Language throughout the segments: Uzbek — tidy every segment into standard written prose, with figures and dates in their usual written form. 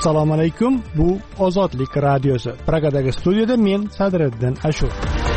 Assalomu alaykum. Bu Ozodlik radiosi. Pragadagi studiyada men Sadriddin Ashur.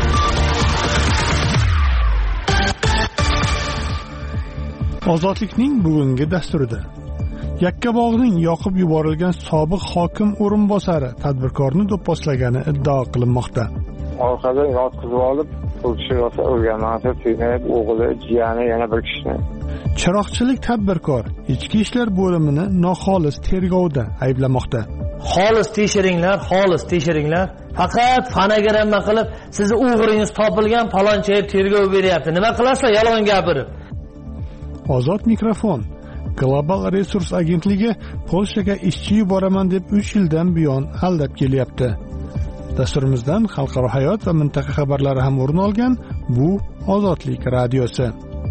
Ozodlikning bugungi dasturida Yakkabog'ning yoqib yuborilgan sobiq hokim o'rinbosari tadbirkorni do'pposlagani iddao qilinmoqda. Orqadan yotqizib olib, bu kishi rosa o'rganmasa, suyunib, o'g'li, jiyani yana bir kishini. Chiroqchilik tadbirkor ichki ishlar bo'limini noxolis tergovda ayblamoqda. Xolis tekshiringlar. Faqat fonogramma qilib, sizni o'g'ringiz topilgan palonchiga tergov beryapti. Nima qilasizlar yolg'on gapirib? Ozod mikrofon. Global Resurs agentligi Polshaga ishchi yuboraman deb 3 yildan buyon aldab kelyapti. Dasturimizdan xalqaro hayot va mintaqa xabarlari ham o'rin olgan. Bu Ozodlik radiosi.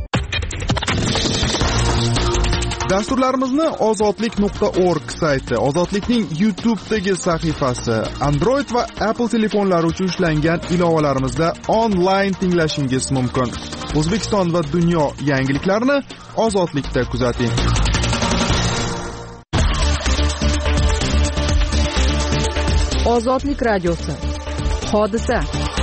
Dasturlarimizni ozodlik.org sayti, Ozodlikning YouTube'dagi sahifasi, Android va Apple telefonlari uchun ishlangan ilovalarimizda onlayn tinglashingiz mumkin. O'zbekiston va dunyo yangiliklarini Ozodlikda kuzating. Ozodlik radiosi. Hodisa.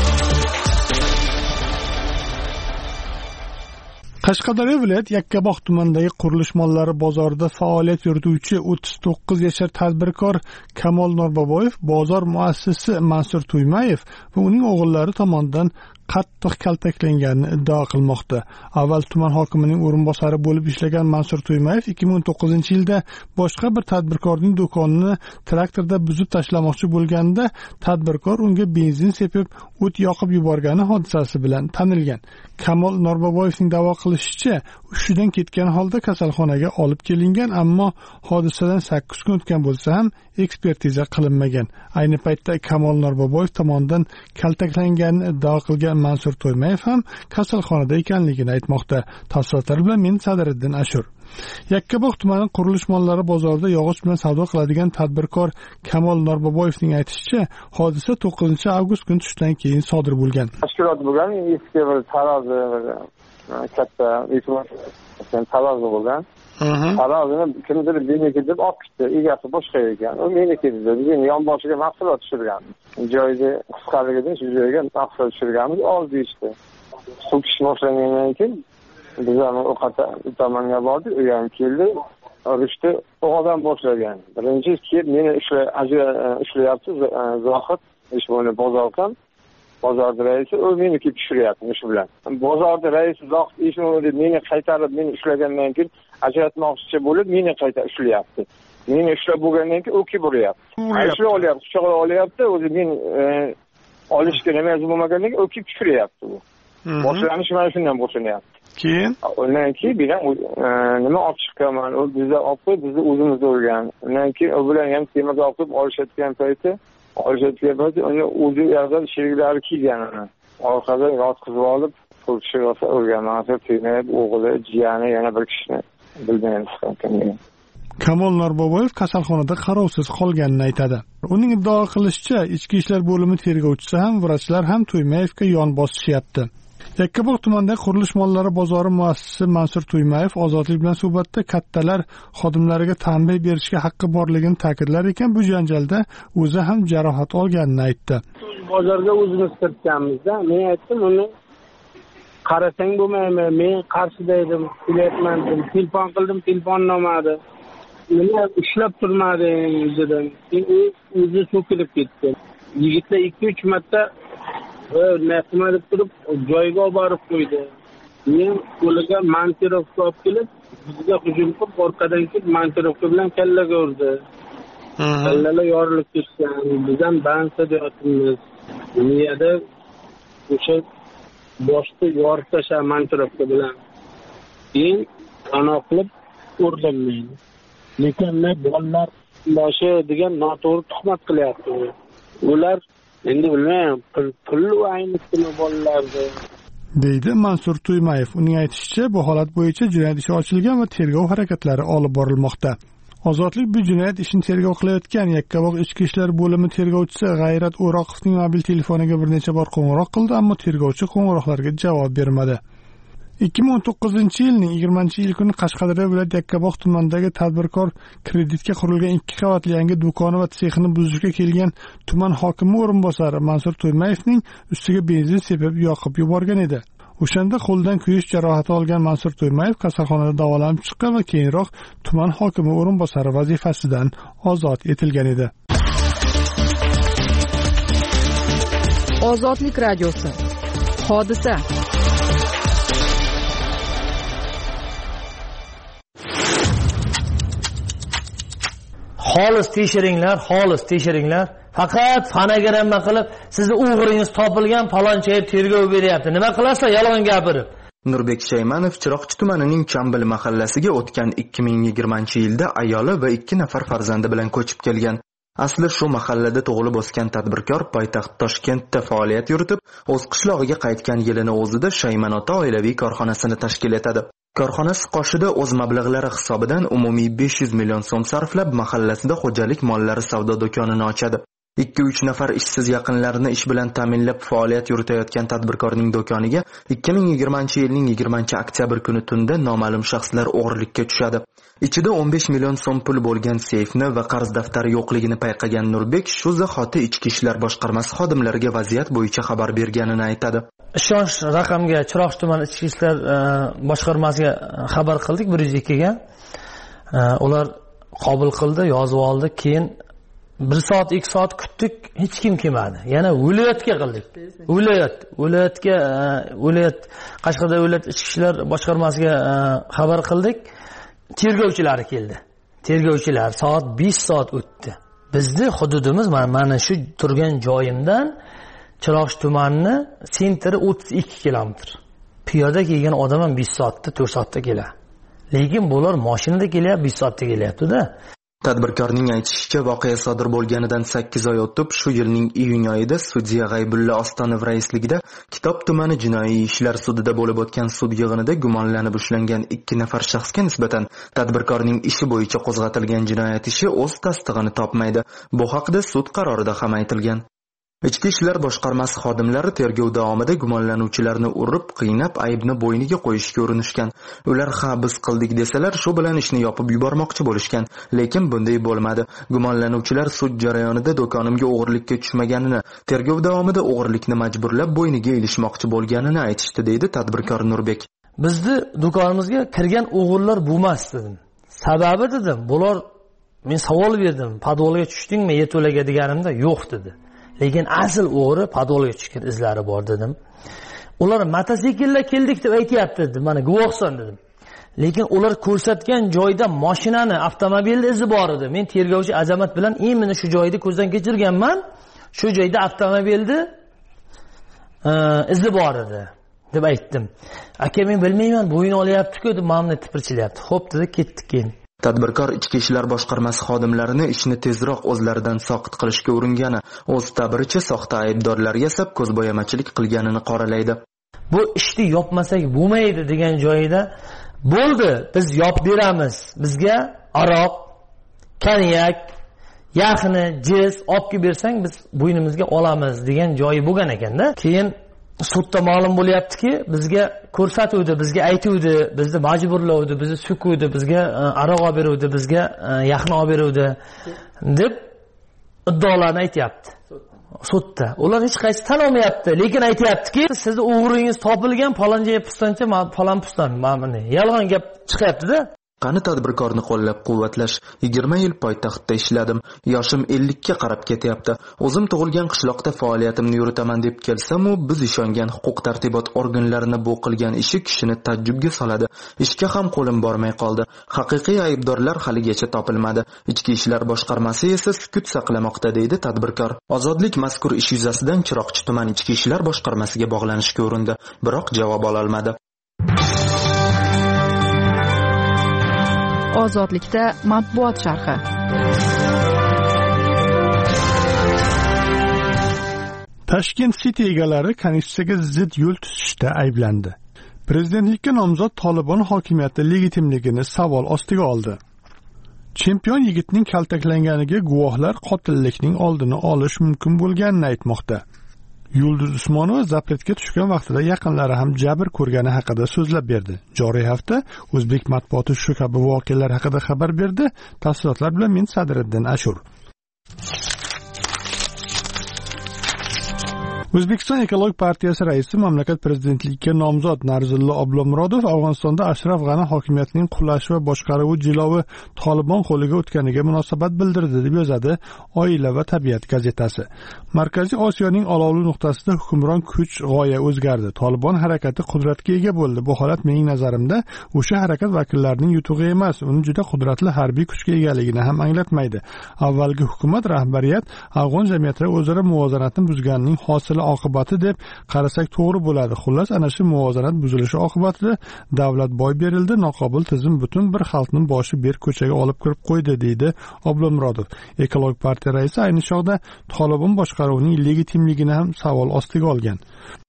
Qashqadaryo viloyat Yakkabog' tumanidagi qurilish mollari bozorida faoliyat yurituvchi 39 yashar tadbirkor Kamol Norboboyev bozor muassisi Mansur Tuymayev va uning o'g'illari tomonidan qattiq kaltaklangani iddao qilmoqda. Avval tuman hokimining o'rinbosari bo'lib ishlagan Mansur Tuymayev 2009-yilda boshqa bir tadbirkorning do'konini traktorda buzib tashlamoqchi bo'lganda tadbirkor unga benzin sepib o't yoqib yuborgani hodisasi bilan tanilgan. Kamol Norboboyevning da'vo qilishicha, hushidan ketgan holda kasalxonaga olib kelingan, ammo hodisadan 8 kun o'tgan bo'lsa ham ekspertiza qilinmagan. Ayni paytda Kamol Norboboyev tomonidan kaltaklanganini iddao qilgan Mansur Tuymayev ham kasalxonada ekanligini aytmoqda. Tafsilotlar bilan men Sadriddin Ashur. Yakkabog' tumani qurilish mollari bozorida yog'och bilan savdo qiladigan tadbirkor Kamol Norboboyevning aytishicha, hodisa 9-avgust kuni tushdan keyin sodir bo'lgan. Tashkilot bo'lgan, eski bir tarozi, katta tarozi bo'lgan. Tarozini kimdir meniki deb olib ketdi, egasi boshqa ekan. U meniki dedi, bizning yonboshiga mahsulot tushirgan. Joyda qisqaligidan shu joyga mahsulot tushirganmiz, oldi işte. So'kish boshlangandan keyin biz ham tomonga bordik, u ham keldi, urishdi, o'g'ildan boshlagan. Birinchi kelib meni ishlayapti, Zohid, ishni bozordan. Bozorda raisi u meni kelib tushiryapti shu bilan. Bozorda raisi Zohid ishni meni qaytarib, meni ishlagandan keyin ajratmoqchi bo'lib, meni qayta ishlayapti. Meni ishlab bo'lgandan keyin u kelib uryapti. Ishlab olyapti, quchoqlab olyapti, o'zi men olishga nima bo'lmagandan keyin u kelib tushiryapti bu. Boshlanish mana shundan boshlanyapti. Keyin undan keyin bilan nima olib chiqqanman, u bizda olib qo'yib, bizni o'zimizda urgan. Undan keyin u bilan ham temirga olib qo'yib olishayotgan payti uni o'zi yerdan sheriklari kelgan uni. Orqadan yotqizib olib, bu kishi rosa o'rganmasa, suyunib, o'g'li, jiyani yana bir kishini bilmaymiz ekan. Kamol Norboboyev kasalxonada qarovsiz qolganini aytadi. Uning iddao qilishicha, ichki ishlar bo'limi tergovchisi ham, vrachlar ham Tuymayevga yon bosishyapti. Yakkabog' tumanidagi qurilish mollari bozori muassisi Mansur Tuymayev Ozodlik bilan suhbatda kattalar xodimlariga tanbeh berishga haqqi borligini ta'kidlar ekan, bu janjalda o'zi ham jarohat olganini aytdi. Bozorga o'zimiz kiritganmizda, men aytdim, uni qarasang bo'lmaymi? Men qarshida edim, kelyapman dedim, telefon qildim, telefon olmadi. Nima ishlab turmading dedim. O'zi so'kilib ketdi. Yigitlar 2-3 marta nima deb turib joyiga olib borib qo'ydi. Men ularga montirovka olib kelib, bizga hujum qilib, orqadan kelib montirovka bilan kallaga urdi. Kallalar yorilib ketgan. Biz ham bansada yotibmiz. Niyada o'sha boshda yorib tashlab montirovka bilan. Keyin qanoqlib urdim men. Lekin bolalar boshi degan noto'g'ri tuhmat qilyapti. Ular endi bilmayman, pul ayniqmi bolalarni, deydi Mansur Tuymayev. Uning aytishicha, bu holat bo'yicha jinoyat ishi ochilgan va tergov harakatlari olib borilmoqda. Ozodlik bu jinoyat ishini tergov qilayotgan Yakkabog' ichki ishlar bo'limi tergovchisi G'ayrat O'roqovning mobil telefoniga bir necha bor qo'ng'iroq qildi, ammo tergovchi qo'ng'iroqlarga javob bermadi. 2019-yilning 20-iyul kuni Qashqadaryo viloyati Yakkabog' tumanidagi tadbirkor kreditga qurilgan 2 qavatli yangi do'koni va sexini buzishga kelgan tuman hokimi o'rinbosari Mansur To'ymayevning ustiga benzin sepib yoqib yuborgan edi. O'shanda qo'ldan kuyish jarohati olgan Mansur To'ymayev kasalxonada davolanib chiqqan va keyinroq tuman hokimi o'rinbosari vazifasidan ozod etilgan edi. Ozodlik radiosi. Hodisa. Xolis tekshiringlar. Faqat fonogramma qilib, sizni o'g'ringiz topilgan palonchiga tergov beryapti. Nima qilasizlar yolg'on gapirib? Nurbek Shaymanov Chiroqchi tumanining Chambil mahallasiga o'tgan 2020-yilda ayoli va 2 nafar farzandi bilan ko'chib kelgan. Asli shu mahallada tug'ilib o'sgan tadbirkor poytaxt Toshkentda faoliyat yuritib, o'z qishlog'iga qaytgan yilini o'zida Shaymanota oilaviy korxonasini tashkil etadi. Korxonasi qoshida o'z mablag'lari hisobidan umumiy 500 million so'm sarflab mahallasida xo'jalik mollari savdo do'konini ochadi. 2-3 nafar ishsiz yaqinlarini ish bilan ta'minlab faoliyat yuritayotgan tadbirkorning do'koniga 2020-yilning 20-oktyabr kuni tunda noma'lum shaxslar o'g'irlikka tushadi. Ichida 15 million so'm pul bo'lgan seyfni va qarz daftari yo'qligini payqagan Nurbek shu zahoti Ichki ishlar boshqarmasi xodimlariga vaziyat bo'yicha xabar berganini aytadi. Ishonch raqamga Chiroqchi tuman Ichki ishlar boshqarmasiga xabar qildik 102 ga. Ular qabul qildi, yozib oldi, keyin 1 soat 2 soat kutdik, hech kim kelmadi. Yana viloyatga qildik. Viloyat Qashqadaryo viloyat ichki ishlar boshqarmasiga xabar qildik. Tergovchilar keldi. Tergovchilar soat 5 soat o'tdi. Bizning hududimiz mana shu turgan joyimdan Chiroqchi tumani sentri 32 kilometr. Piyoda kelgan odam ham 5 soatda, 4 soatda keladi. Lekin bular mashinada kelyapti, 5 soatda kelyapti-da. Tadbirkorning aytishicha, voqea sodir bo'lganidan 8 oy o'tib, shu yilning iyun oyida sudya G'aybulla Ostonov raisligida Kitob tumani jinoiy ishlar sudida bo'lib o'tgan sud yig'inida gumonlanib ushlangan 2 nafar shaxsga nisbatan tadbirkorning ishi bo'yicha qo'zg'atilgan jinoyat ishi o'z tasdig'ini topmaydi. Bu haqda sud qarorida ham aytilgan. Ichki ishlar boshqarmasi xodimlari tergov davomida gumonlanuvchilarni urib, qiynab, aybni bo'yniga qo'yishga urinishgan. Ular ha biz qildik desalar, shu bilan ishni yopib yubormoqchi bo'lishgan, lekin bunday bo'lmadi. Gumonlanuvchilar sud jarayonida do'konimga o'g'irlikka tushmaganini, tergov davomida o'g'irlikni majburlab bo'yniga ilishmoqchi bo'lganini aytishdi, deydi tadbirkor Nurbek. Bizni do'konimizga kirgan o'g'irlar bo'lmas dedim. Sababi dedim, bular men savol berdim, podvolga tushdingmi, yeto'laga deganimda yo'q dedi. Lekin asl o'g'ri podvolga tushgan izlari bor dedim. Ular mototsiklda keldik deb aytayapti dedim. Mana guvohsan dedim. Lekin ular ko'rsatgan joyda mashinani, avtomobilni izi bor edi. Men tergovchi Azamat bilan meni shu joyda ko'zdan kechirganman. Shu joyda avtomobilni izi bor edi deb aytdim. Aka men bilmayman, bo'yin olyapti-ku deb mamni tipirchilyapti. Xo'p dedi, ketdik keyin. Tadbirkor Ichki ishlar boshqarmasi xodimlarini ishni tezroq o'zlaridan soqit qilishga uringani, o'z ta'biricha soxta aybdorlar yasab ko'zbo'yamachilik qilganini qoralaydi. Bu ishni yopmasak bo'lmaydi degan joyida bo'ldi, biz yop beramiz. Bizga aroq, konyak, yaxni, jiz olib bersang biz bo'ynimizga olamiz degan joyi bo'lgan ekanda. Keyin sudda ma'lum bo'lyaptiki, bizga ko'rsatuvdi, bizga aytuvdi, bizni majburlovdi, bizni sukuvdi, bizga aroq olib beruvdi, bizga yaxni olib beruvdi deb iddaolarni aytayapti. Sudda. Ular hech qaysi tan olmayapti, lekin aytayaptiki, sizni o'g'ringiz topilgan, faloncha pistoncha, falon piston, mana yolg'on gap chiqyapti-da. Qani tadbirkorni qo'llab-quvvatlash. 20 yil poytaxtda ishladim. Yoshim 50 ga qarab ketyapti. O'zim tug'ilgan qishloqda faoliyatimni yuritaman deb kelsam-u, biz ishongan huquq-tartibot organlarini bu qilgan ishi kishini tajjubga soladi. Ishga ham qo'lim bormay qoldi. Haqiqiy aybdorlar haligacha topilmadi. Ichki ishlar boshqarmasi esa sukut saqlamoqda, deydi tadbirkor. Ozodlik mazkur ish yuzasidan Chiroqchi tuman ichki ishlar boshqarmasiga bog'lanishga urindi, biroq javob ola olmadi. Ozodlikda matbuot sharhi. Tashkent City egalari Konstitutsiyaga zid yo'l tutishda ayblandi. Prezidentlikka nomzod Tolibon hokimiyati legitimligini savol ostiga oldi. Chempion yigitning kaltaklanganiga guvohlar qotillikning oldini olish mumkin bo'lganini aytmoqda. Yulduz Usmonova zapretga tushgan vaqtida yaqinlari ham jabr ko'rgani haqida so'zlab berdi. Joriy hafta o'zbek matbuoti shu kabi voqealar haqida xabar berdi. Tafsilotlar bilan men Sadriddin Ashur. O'zbekiston Ekologik partiyasi raisi mamlakat prezidentligiga nomzod Narzullo Oblomurodov Afg'onistonda Ashraf G'ani hokimiyatining qulashi va boshqaruvi jilovi Tolibon qo'liga o'tganiga munosabat bildirdi deb yozadi Oila va tabiat gazetasi. Markaziy Osiyoning olovli nuqtasida hukmron kuch g'oya o'zgardi. Tolibon harakati qudratga ega bo'ldi. Bu holat mening nazarimda o'sha harakat vakillarining yutug'i emas, uni juda qudratli harbiy kuchga egaligini ham anglatmaydi. Avvalgi hukumat rahbariyat afg'on jamiyatida o'zaro muvozanatni buzganining hosili oqibati deb qarasak to'g'ri bo'ladi. Xullas, ana shu muvozanat buzilishi oqibatida davlat boy berildi, noqobil tizim butun bir xalqning boshi berk ko'chaga olib kirib qo'ydi, deydi Oblomurodov. Ekologik partiya raisi ayni chog'da Tolibon boshqaruvining legitimligini ham savol ostiga olgan.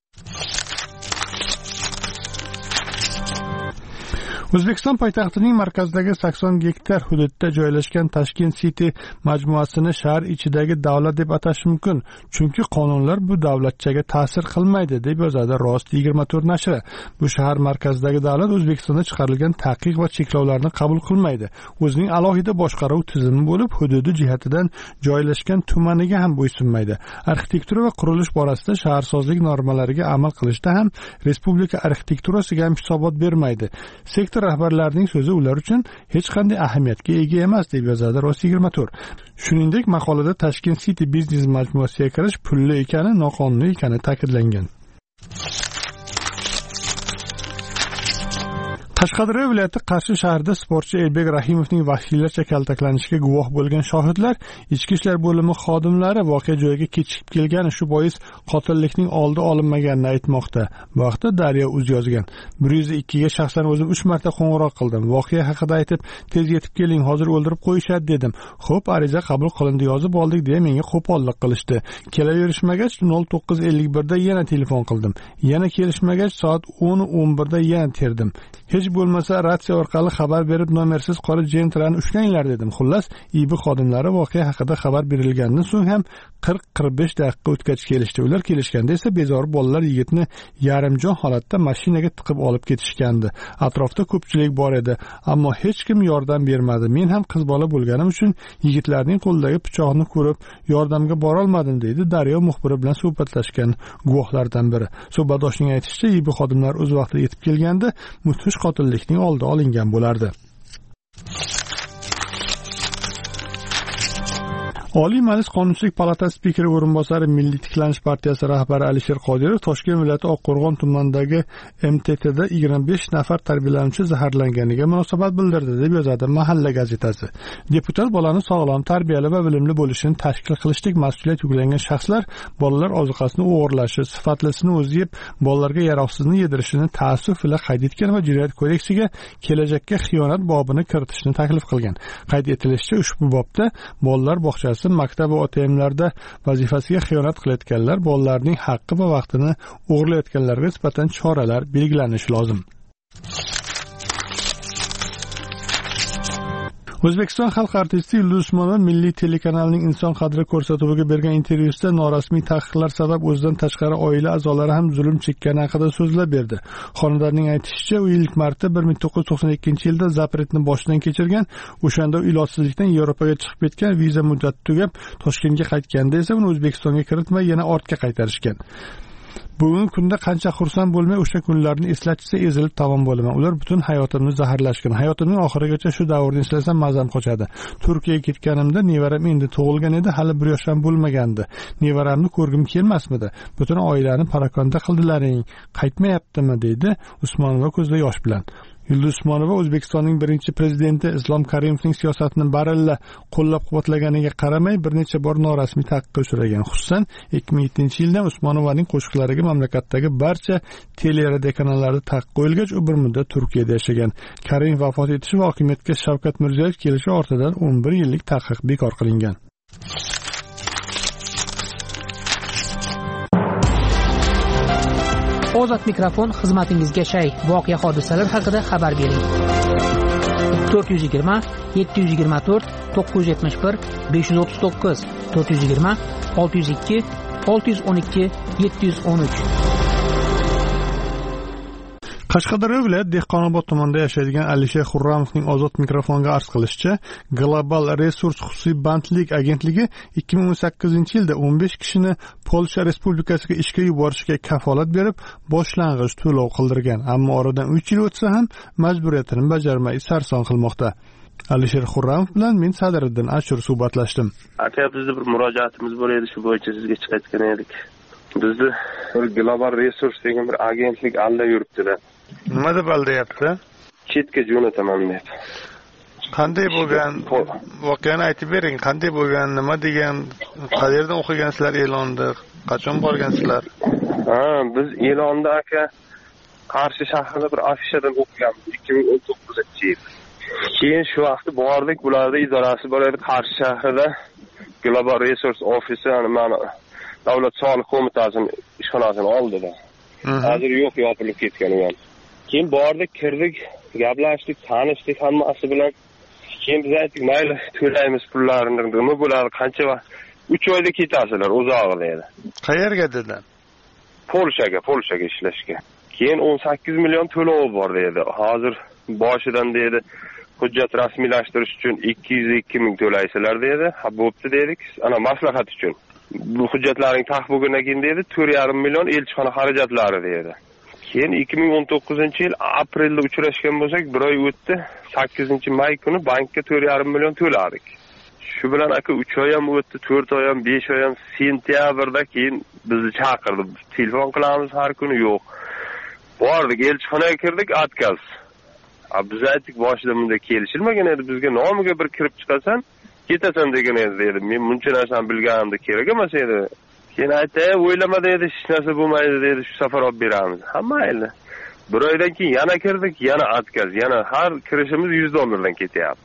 O'zbekiston poytaxtining markazidagi 80 gektar hududda joylashgan Tashkent City majmuasini shahar ichidagi davlat deb atash mumkin, chunki qonunlar bu davlatchaga ta'sir qilmaydi, deb yozadi Rost 24 nashri. Bu shahar markazidagi davlat O'zbekistonda chiqarilgan taqiq va cheklovlarni qabul qilmaydi. O'zining alohida boshqaruv tizimi bo'lib, hududi jihatidan joylashgan tumaniga ham bo'ysunmaydi. Arxitektura va qurilish borasida shaharsozlik normalariga amal qilishda ham respublika arxitekturasiga ham hisobot bermaydi. Sektor rahbarlarining so'zi ular uchun hech qanday ahamiyatga ega emas, deb yozadi Rost 24. Shuningdek, maqolada Tashkent City biznes majmuasiga kirish pulli ekani, noqonuniy ekani ta'kidlangan. Qashqadaryo viloyati Qarshi shahrida sportchi Elbek Rahimovning vahshiylarcha kaltaklanishiga guvoh bo'lgan shohidlar ichki ishlar bo'limi xodimlari voqea joyiga kechikib kelgani shu bois qotillikning oldi olinmaganini aytmoqda. Bu haqda Daryo.uz yozgan. 102 ga shaxsan o'zim 3 marta qo'ng'iroq qildim. Voqea haqida aytib, tez yetib keling, hozir o'ldirib qo'yishadi dedim. Xo'p, ariza qabul qilindi, yozib oldik deya menga qo'pollik qilishdi. Kelaverishmagach 09:51 da yana telefon qildim. Yana kelishmagach soat 10:11 da yana terdim. Hech bo'lmasa ratsiya orqali xabar berib nomersiz qora jentrani ushlanglar dedim. Xullas, IB xodimlari voqea haqida xabar berilgandan so'ng ham 40-45 daqiqa o'tgach kelishdi. Ular kelishganda esa bezor bolalar yigitni yarimjon holatda mashinaga tiqib olib ketishgandi. Atrofda ko'pchilik bor edi, ammo hech kim yordam bermadi. Men ham qiz bola bo'lganim uchun yigitlarning qo'lidagi pichoqni ko'rib yordamga bora olmadim, deydi Daryo muxbiri bilan suhbatlashgan guvohlardan biri. Suhbatdoshning aytishicha, IB xodimlar o'z vaqtida yetib kelganda mudhish qotillikning oldi olingan bo'lardi. Oliy Majlis Qonunchilik palatasi spikeri o'rinbosari Milliy tiklanish partiyasi rahbari Alisher Qodirov Toshkent viloyati Oqqo'rg'on tumanidagi MTTda 25 nafar tarbiyalanuvchi zaharlanganiga munosabat bildirdi, deb yozadi Mahalla gazetasi. Deputat bolani sog'lom, tarbiyali va bilimli bo'lishini tashkil qilishlik mas'uliyat yuklangan shaxslar bolalar ozuqasini o'g'irlashi, sifatlisini o'zi yeb, bolalarga yaroqsizni yedirishini ta'assuf bilan qayd etgan va Jinoyat kodeksiga kelajakka xiyonat bobini kiritishni taklif qilgan. Qayd etilishicha, ushbu bobda bolalar bog'chasi, maktab va OTMlarda vazifasiga xiyonat qilayotganlar, bolalarning haqqi va vaqtini o'g'irlayotganlarga nisbatan choralar belgilanishi lozim. O'zbekiston xalq artisti Yulduz Usmonova Milliy telekanalining Inson qadri ko'rsatuviga bergan intervyusida norasmiy taqiqlar sabab o'zidan tashqari oila a'zolari ham zulm chekkani haqida so'zlab berdi. Xonandaning aytishicha, u ilk marta 1992-yilda zapretni boshdan kechirgan, o'shanda ilojsizlikdan Yevropaga chiqib ketgan, viza muddati tugab Toshkentga qaytganda esa uni O'zbekistonga kiritmay yana ortga qaytarishgan. Bugungi kunda qancha xursand bo'lmay o'sha kunlarni eslatsa ezilib tamom bo'laman. Ular butun hayotimni zaharlashgan. Hayotimning oxirigacha shu davrni eslasam mazam qochadi. Turkiyaga ketganimda nevaram endi tug'ilgan edi, hali 1 yosh ham bo'lmagandi. Nevaramni ko'rgim kelmasmidi? Butun oilani parakanda qildilaring. Qaytmayaptimi, deydi Usmonova ko'zda yosh bilan. Yulduz Usmonova O'zbekistonning birinchi prezidenti Islom Karimovning siyosatini baralla qo'llab-quvvatlaganiga qaramay bir necha bor norasmiy taqiqqa uchragan. Xususan, 2007-yildan Usmonovaning qo'shiqlariga mamlakatdagi barcha teleradio kanallarda taqiq qo'yilgach, u bir muddat Turkiyada yashagan. Karimov vafot etishi va hokimiyatga Shavkat Mirziyoyev kelishi ortidan 11 yillik taqiq bekor qilingan. Ozod mikrofon xizmatingizga shay. Voqea hodisalar haqida xabar bering. 420 724 971 539 420 602 612 713. Qashqadaryo viloyat Dehqonobod tumanida yashaydigan Alisher Xurramovning ozod mikrofonga arz qilishicha, Global Resurs xususiy bandlik agentligi 2018-yilda 15 kishini Polsha Respublikasiga ishga yuborishga kafolat berib, boshlang'ich to'lov qildirgan. Ammo oradan 3 yil o'tsa ham majburiyatini bajarmay sarson qilmoqda. Alisher Xurramov bilan men Sadiriddin Ashur suhbatlashdim. Aka, bizda bir murojaatimiz bor edi, shu bo'yicha sizga chiqayotgan edik. Bizni Global Resurs degan bir agentlik aldab yuribdilar. Nima deb aldayapti? Chetga jo'nataman deb. Qanday bo'lgan? Voqeani aytib bering. Qanday bo'lgan? Nima degan? Qayerdan o'qigansizlar e'lonni? Qachon borgansizlar? Biz e'lonni aka Qarshi shahrida bir afishadan o'qiganmiz 2019-yil. Keyin shu vaqtda bordik, bularda idorasi bor edi Qarshi shahrida. Global Resource Office, mana Davlat soliq qo'mitasining ishxonasini oldida. Hozir yo'q, yopilib ketgan u ham. Keyin bordik, kirdik, gaplashdik, tanishdik hammasi bilan. Keyin biz aytdik, mayli, to'laymiz pullarini, nima bo'ladi, qancha vaqt? 3 oyda ketasizlar, uzog'i dedi. Qayerga dedi? Polshaga ishlashga. Keyin 18 million to'lov bor dedi. Hozir boshidan dedi, hujjat rasmiylashtirish uchun 202 ming to'laysizlar dedi. Ha, bo'pti dedik. Ana maslahat uchun. Bu hujjatlarning taqbugidan keyin dedi 4,5 million elchixona xarajatlari dedi. Keyin 2019-yil aprelda uchrashgan bo'lsak, 1 oy o'tdi. 8-may kuni bankka 4,5 million to'ladik. Shu bilan aka 3 oy ham o'tdi, 4 oy ham, 5 oy ham, sentyabrda keyin bizni chaqirdi. Telefon qilamiz har kuni, yo'q. Bordik, elchixonaga kirdik, отказ. Biz aytdik, boshida bunday kelishilmagan edi, bizga nomiga bir kirib chiqasan, ketasan degan edi dedi. Men buncha narsani bilganimda kerak emas edi. Keyin aytdi, o'ylama dedi, hech narsa bo'lmaydi dedi, shu safar olib beramiz. Ha, mayli. 1 oydan keyin yana kirdik, yana отказ, yana har kirishimiz $100 ketyapti.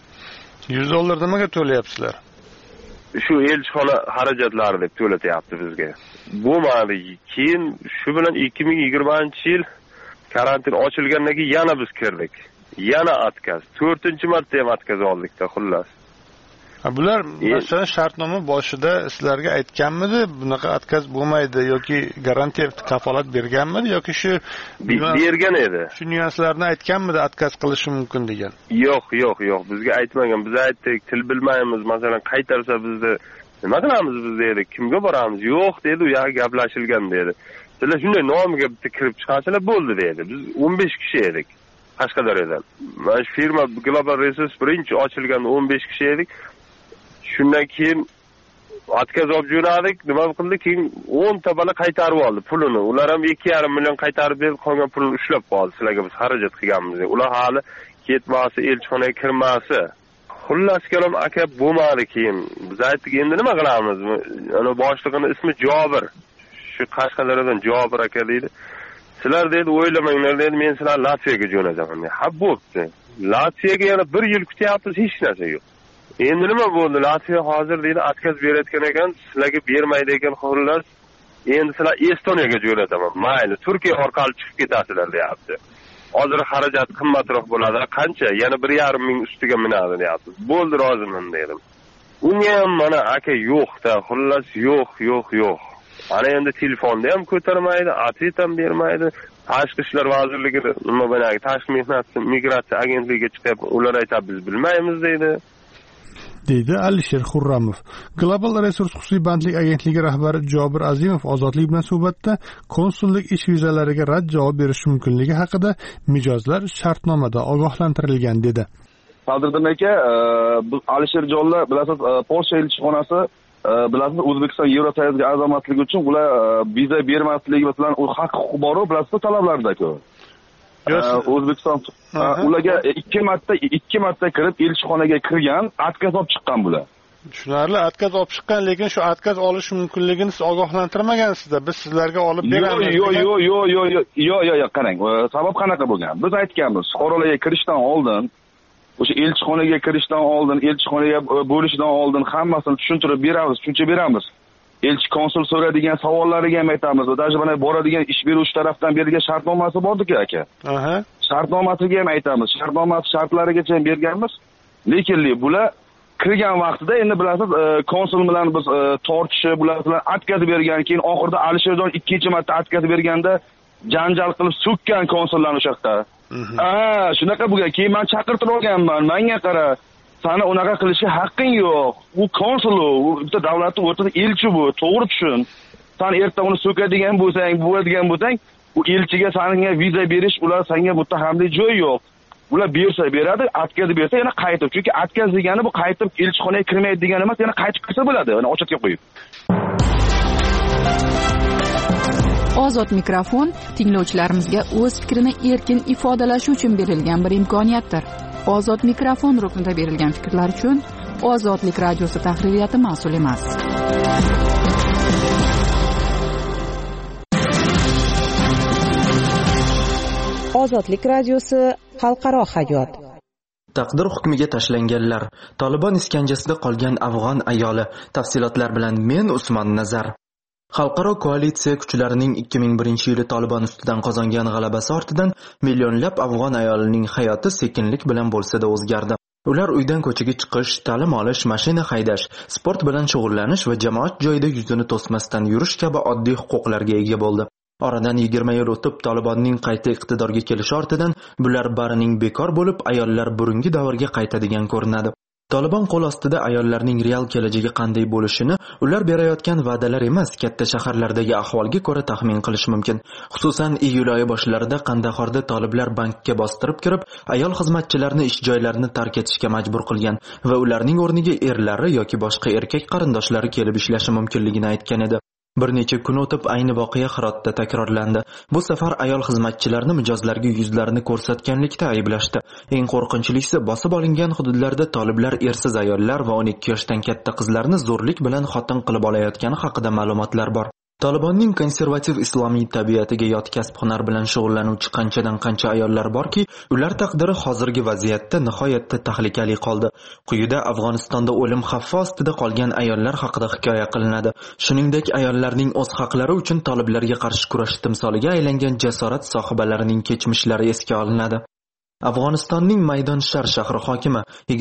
$100 nimaga to'layapsizlar? Shu elchixona xarajatlari deb to'latyapti bizga. Bo'lmadi. Keyin shu bilan 2020-yil karantin ochilgandan keyin yana biz kirdik. Yana отказ. 4-marta ham отказ oldikda, xullas. Bular masalan shartnoma boshida sizlarga aytganmidi, bunaqa отказ bo'lmaydi yoki garantiya kafolat berganmidi yoki shu bergan edi. Shu nüanslarni aytganmidi, отказ qilishi mumkin degan. Yo'q, bizga aytmagan. Biz aytdik, til bilmaymiz, masalan qaytarsa bizni nima qilamiz biz dedik, kimga boramiz? Yo'q dedi, u yoqqa gaplashilgan dedi. Sizlar shunday nomiga bitta kirib chiqasizlar bo'ldi dedi. Biz 15 kishi edik Qashqadaryodan. Mana shu firma Global Resource birinchi ochilganda 15 kishi edik. Shundan keyin отказ olib jo'nadik, nima qildi? Keyin 10 ta bola qaytarib oldi pulini. Ular ham 2,5 million qaytarib berib, qolgan pulni ushlab qoldi. Sizlarga biz xarajat qilganmiz. Ular hali ketmasi, elchixonaga kirmasi. Xullas kalom aka bo'lmadi keyin. Biz aytdik, endi nima qilamiz? Ana boshlig'ining ismi Jobir. Shu Qashqadaryodan Jobir aka deydi. Sizlar dedi, o'ylamanglar dedi, men sizlar Latviyaga jo'nataman. Ha, bo'pti. Latviyaga yana 1 yil kutyapmiz, hech narsa yo'q. Endi nima bo'ldi? Latviya hozir deydi, отказ berayotgan ekan, sizlarga bermaydi ekan, xullas. Endi sizlar Estoniyaga jo'nataman. Mayli, Turkiya orqali chiqib ketasizlar deyapti. Hozir xarajat qimmatroq bo'ladi. Qancha? Yana 1,5 ming ustiga minadi deyapti. Bo'ldi, roziman dedim. Unga ham mana aka yo'q-da, xullas yo'q. Ana endi telefonni ham ko'tarmaydi, atvet ham bermaydi. Tashqi ishlar vazirligi nima bo'ladi? Tashqi mehnat migratsiya agentligiga chiqib, ular aytadi, biz bilmaymiz deydi Alisher Xurramov. Global Resource xususiy bandlik agentligi rahbari Jobir Azimov Ozodlik bilan suhbatda konsullik ish vizalariga rad javob berish mumkinligi haqida mijozlar shartnomada ogohlantirilgan dedi. Sadiriddin aka, Alisher jonlar bilasiz, Polsha elchixonasi bilasiz, O'zbekiston Yevrosoyuzga a'zomatligi uchun ular viza bermasligi bilan u haq-huquq bor-ku, bilasiz, talablarda-ku. O'zbekiston ularga 2 marta kirib elchixonaga kirgan, отказ olib chiqqan bular. Tushunarli, отказ olib chiqqan, lekin shu отказ olish mumkinligini siz ogohlantirmagansiz-da. Biz sizlarga olib beramiz. Yo'q, qarang. Sabab qanaqa bo'lgan? Biz aytganmiz, fuqarolarga kirishdan oldin, o'sha elchixonaga kirishdan oldin, elchixonaga bo'lishdan oldin hammasini tushuntirib beramiz, tushuncha beramiz. Elchi konsul so'raydigan savollariga ham aytamiz. Даже mana boradigan ish beruvchi tarafdan berilgan shartnomasi bor-ku aka. Shartnomasiga ham aytamiz. Shartnomasi shartlarigacha ham berganmiz. Lekin bular kirgan vaqtida endi bilasiz konsul bilan biz tortishib ular bilan atkazib bergan, keyin oxirida Alisherjon ikkinchi marta atkazib berganda janjal qilib so'kkan konsullarni o'sha yoqda. Shunaqa bo'lgan. Keyin men chaqirtirib olganman. Menga qara, seni unaqa qilishga haqqing yo'q. U konsul, u bitta davlatning o'rtada elchi bu. To'g'ri tushun. Sen erta uni so'kadigan bo'lsang, bo'ladigan bo'lsang, u elchiga senga viza berish, ular senga muttahamlik joy yo'q. Ular bersa beradi, atkazib bersa yana qaytib. Chunki atkaz degani bu qaytib elchixonaga kirmaydi degani emas, yana qaytib kirsa bo'ladi. Mana ochatga qo'yib. Ozod mikrofon tinglovchilarimizga o'z fikrini erkin ifodalashi uchun berilgan bir imkoniyatdir. Ozod mikrofon ruknida berilgan fikrlar uchun Ozodlik radiosi tahririyati mas'ul emas. Ozodlik radiosi xalqaro hayot. Taqdir hukmiga tashlanganlar, Taliban iskanjasida qolgan afg'on ayoli. Tafsilotlar bilan men Usmon Nazar. Xalqaro koalitsiya kuchlarining 2001-yili Taliban ustidan qozongan g'alabasi ortidan millionlab afg'on ayolining hayoti sekinlik bilan bo'lsa-da o'zgardi. Ular uydan ko'chaga chiqish, ta'lim olish, mashina haydash, sport bilan shug'ullanish va jamoat joyida yuzini to'smasdan yurish kabi oddiy huquqlarga ega bo'ldi. Oradan 20 yil o'tib Talibanning qayta iqtidorga kelishi ortidan bular barining bekor bo'lib, ayollar burungi davrga qaytadigan ko'rinadi. Taliban qo'l ostida ayollarning real kelajagi qanday bo'lishini ular berayotgan va'dalar emas, katta shaharlardagi ahvolga ko'ra taxmin qilish mumkin. Xususan, iyul oyi boshlarida Qandahorda taliblar bankka bostirib kirib, ayol xizmatchilarni ish joylarini tark etishga majbur qilgan va ularning o'rniga erlari yoki boshqa erkak qarindoshlari kelib ishlashi mumkinligini aytgan edi. Bir necha kun o'tib ayni voqea Hirotda takrorlandi. Bu safar ayol xizmatchilarni mijozlarga yuzlarini ko'rsatganlikda ayblashdi. Eng qo'rqinchlisi, bosib olingan hududlarda taliblar ersiz ayollar va 12 yoshdan katta qizlarni zo'rlik bilan xotin qilib olayotgani haqida ma'lumotlar bor. Talibanning konservativ islomiy tabiatiga yot kasb-hunar bilan shug'ullanuvchi qanchadan qancha ayollar borki, ular taqdiri hozirgi vaziyatda nihoyatda tahlikali qoldi. Quyida Afg'onistonda o'lim xavfi ostida qolgan ayollar haqida hikoya qilinadi. Shuningdek, ayollarning o'z haqlari uchun taliblarga qarshi kurash timsoliga aylangan jasorat sohibalarining kechmishlari esga olinadi. Afg'onistonning Maydonshar shahri hokimi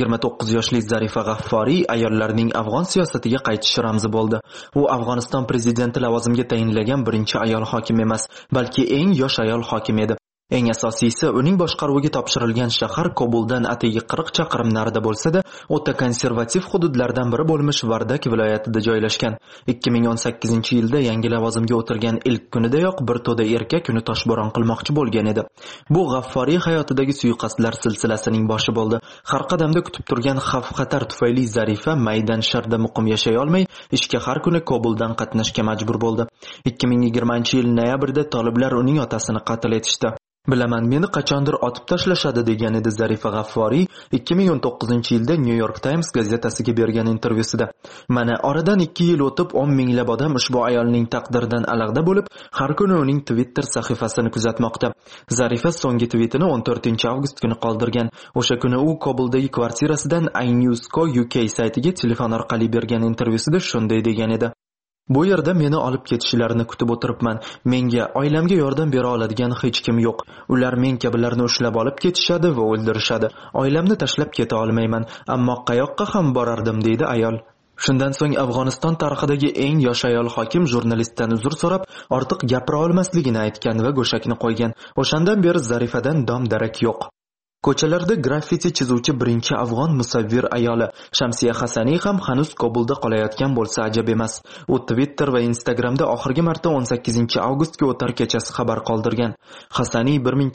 29 yoshli Zarifa G'afforiy ayollarning afg'on siyosatiga qaytish ramzi bo'ldi. U Afg'oniston prezidenti lavozimiga tayinlagan birinchi ayol hokim emas, balki eng yosh ayol hokim edi. Eng asosiysi, uning boshqaruviga topshirilgan shahar Kobuldan atigi 40 chaqirim narida bo'lsa-da, o'ta konservativ hududlardan biri bo'lmish Vardak viloyatida joylashgan. 2018-yilda yangi lavozimga o'tirgan ilk kunidayoq bir to'da erkak uni toshbo'ron qilmoqchi bo'lgan edi. Bu G'afforiy hayotidagi suiqasdlar silsilasining boshi bo'ldi. Har qadamda kutib turgan xavf-xatar tufayli Zarifa Maydansharda muqim yashay olmay, ishga har kuni Kobuldan qatnashga majbur bo'ldi. 2020-yil noyabrda taliblar uning otasini qatl etishdi. Bilaman, meni qachondir otib tashlashadi degan edi Zarifa G'afforiy 2019-yilda New York Times gazetasiga bergan intervyusida. Mana oradan 2 yil o'tib 10 minglab odam ushbu ayolning taqdiridan alag'da bo'lib, har kuni uning Twitter sahifasini kuzatmoqda. Zarifa so'nggi tweetini 14-avgust kuni qoldirgan. O'sha kuni u Kobuldagi kvartirasidan iNews.co UK saytiga telefon orqali bergan intervyusida shunday degan edi: Bu yerda meni olib ketishlarini kutib o'tiribman. Menga, oilamga yordam bera oladigan hech kim yo'q. Ular men kabilarni ushlab olib ketishadi va o'ldirishadi. Oilamni tashlab keta olmayman, ammo qayoqqa ham borardim, deydi ayol. Shundan so'ng Afg'oniston tarixidagi eng yosh ayol hokim jurnalistdan uzr so'rab, ortiq gapira olmasligini aytgan va go'shakni qo'ygan. O'shandan beri Zarifadan dom-darak yo'q. Ko'chalarda graffiti chizuvchi birinchi afg'on musavvir ayoli Shamsiya Hasaniy ham hanuz Kobulda qolayotgan bo'lsa ajab emas. U Twitter va Instagramda oxirgi marta 18-avgustga o'tar kechasi xabar qoldirgan. Hasaniy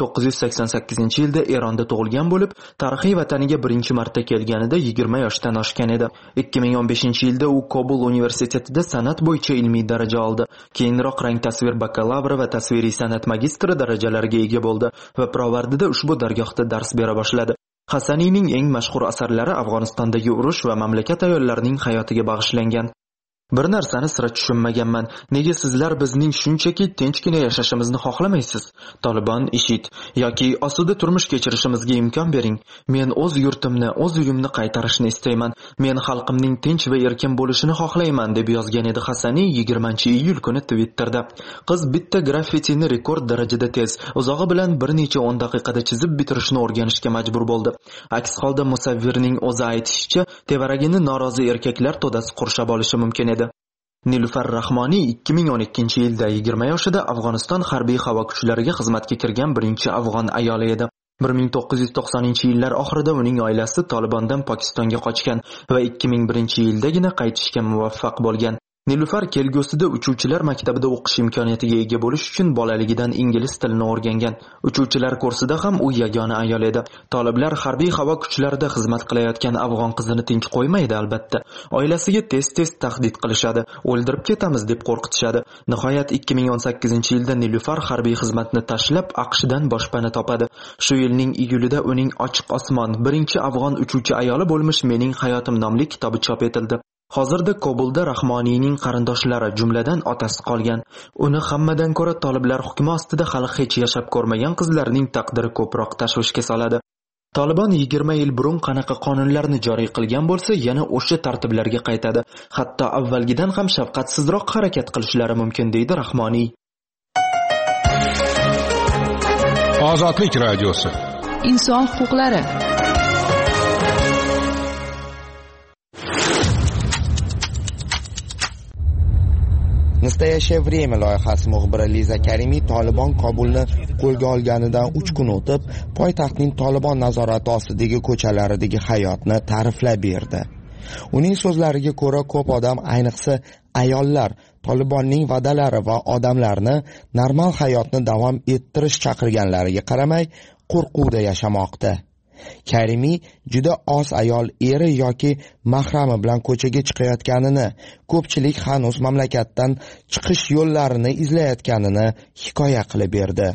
1988-yilda Eronda tug'ilgan bo'lib, tarixiy vataniga birinchi marta kelganida 20 yoshdan oshgan edi. 2015-yilda u Kobul universitetida san'at bo'yicha ilmiy daraja oldi. Keyinroq rang tasvir bakalavri va tasviriy san'at magistri darajalariga ega bo'ldi va Provardida ushbu dargohda dars bera boshladi. Hasaniyning eng mashhur asarlari Afg'onistondagi urush va mamlakat ayollarining hayotiga bag'ishlangan. Bir narsani sira tushunmaganman. Nega sizlar bizning shunchaki tinchgina yashashimizni xohlamaysiz? Tolibon, IShID yoki osuda turmush kechirishimizga imkon bering. Men o'z yurtimni, o'z uyimni qaytarishni istayman. Men xalqimning tinch va erkin bo'lishini xohlayman deb yozgan edi Hasaniy 20-iyul kuni Twitterda. Qiz bitta graffitini rekord darajada tez, uzog'i bilan bir necha 10 daqiqada chizib bitirishni o'rganishga majbur bo'ldi. Aks holda musavvirning o'zi aytishicha, tevaragini norozi erkaklar to'dasi qurshab olishi mumkin edi. Nilufar Rahmoniy 2012-yilda 20 yoshida Afg'oniston harbiy havo kuchlariga xizmatga kirgan birinchi afg'on ayoli edi. 1990-yillar oxirida uning oilasi Tolibondan Pokistonga qochgan va 2001-yildagina qaytishga muvaffaq bo'lgan. Nilufar kelgusida uchuvchilar maktabida o'qish imkoniyatiga ega bo'lish uchun bolaligidan ingliz tilini o'rgangan. Uchuvchilar kursida ham u yagona ayol edi. Toliblar harbiy havo kuchlarida xizmat qilayotgan afg'on qizini tinch qo'ymaydi albatta. Oilasiga tez-tez tahdid qilishadi, o'ldirib ketamiz deb qo'rqitishadi. Nihoyat 2018-yilda Nilufar harbiy xizmatni tashlab AQShdan boshpana topadi. Shu yilning iyulida uning Ochiq osmon, birinchi afg'on uchuvchi ayoli bo'lmish Mening hayotim nomli kitobi chop etildi. Hozirda Kobulda Rahmoniyning qarindoshlari, jumladan otasi qolgan. Uni hammadan ko'ra toliblar hukmi ostida hali hech yashab ko'rmagan qizlarning taqdiri ko'proq tashvishga soladi. Tolibon 20 yil burun qanaqa qonunlarni joriy qilgan bo'lsa, yana o'sha tartiblarga qaytadi. Hatto avvalgidan ham shafqatsizroq harakat qilishlari mumkin, deydi Rahmoniy. Ozodlik radiosi. Inson huquqlari. Настоящее время loyihasi muxbiri Liza Karimiy Tolibon Kobulni qo'lga olganidan 3 kun o'tib, poytaxtning Tolibon nazorati ostidagi ko'chalaridagi hayotni ta'riflab berdi. Uning so'zlariga ko'ra, ko'p odam, ayniqsa ayollar, Tolibonning va'dalari va odamlarni normal hayotni davom ettirish chaqirganlariga qaramay, qo'rquvda yashamoqda. Karimiy juda oz ayol eri yoki mahrami bilan ko'chaga chiqayotganini, ko'pchilik hanuz mamlakatdan chiqish yo'llarini izlayotganini hikoya qilib berdi.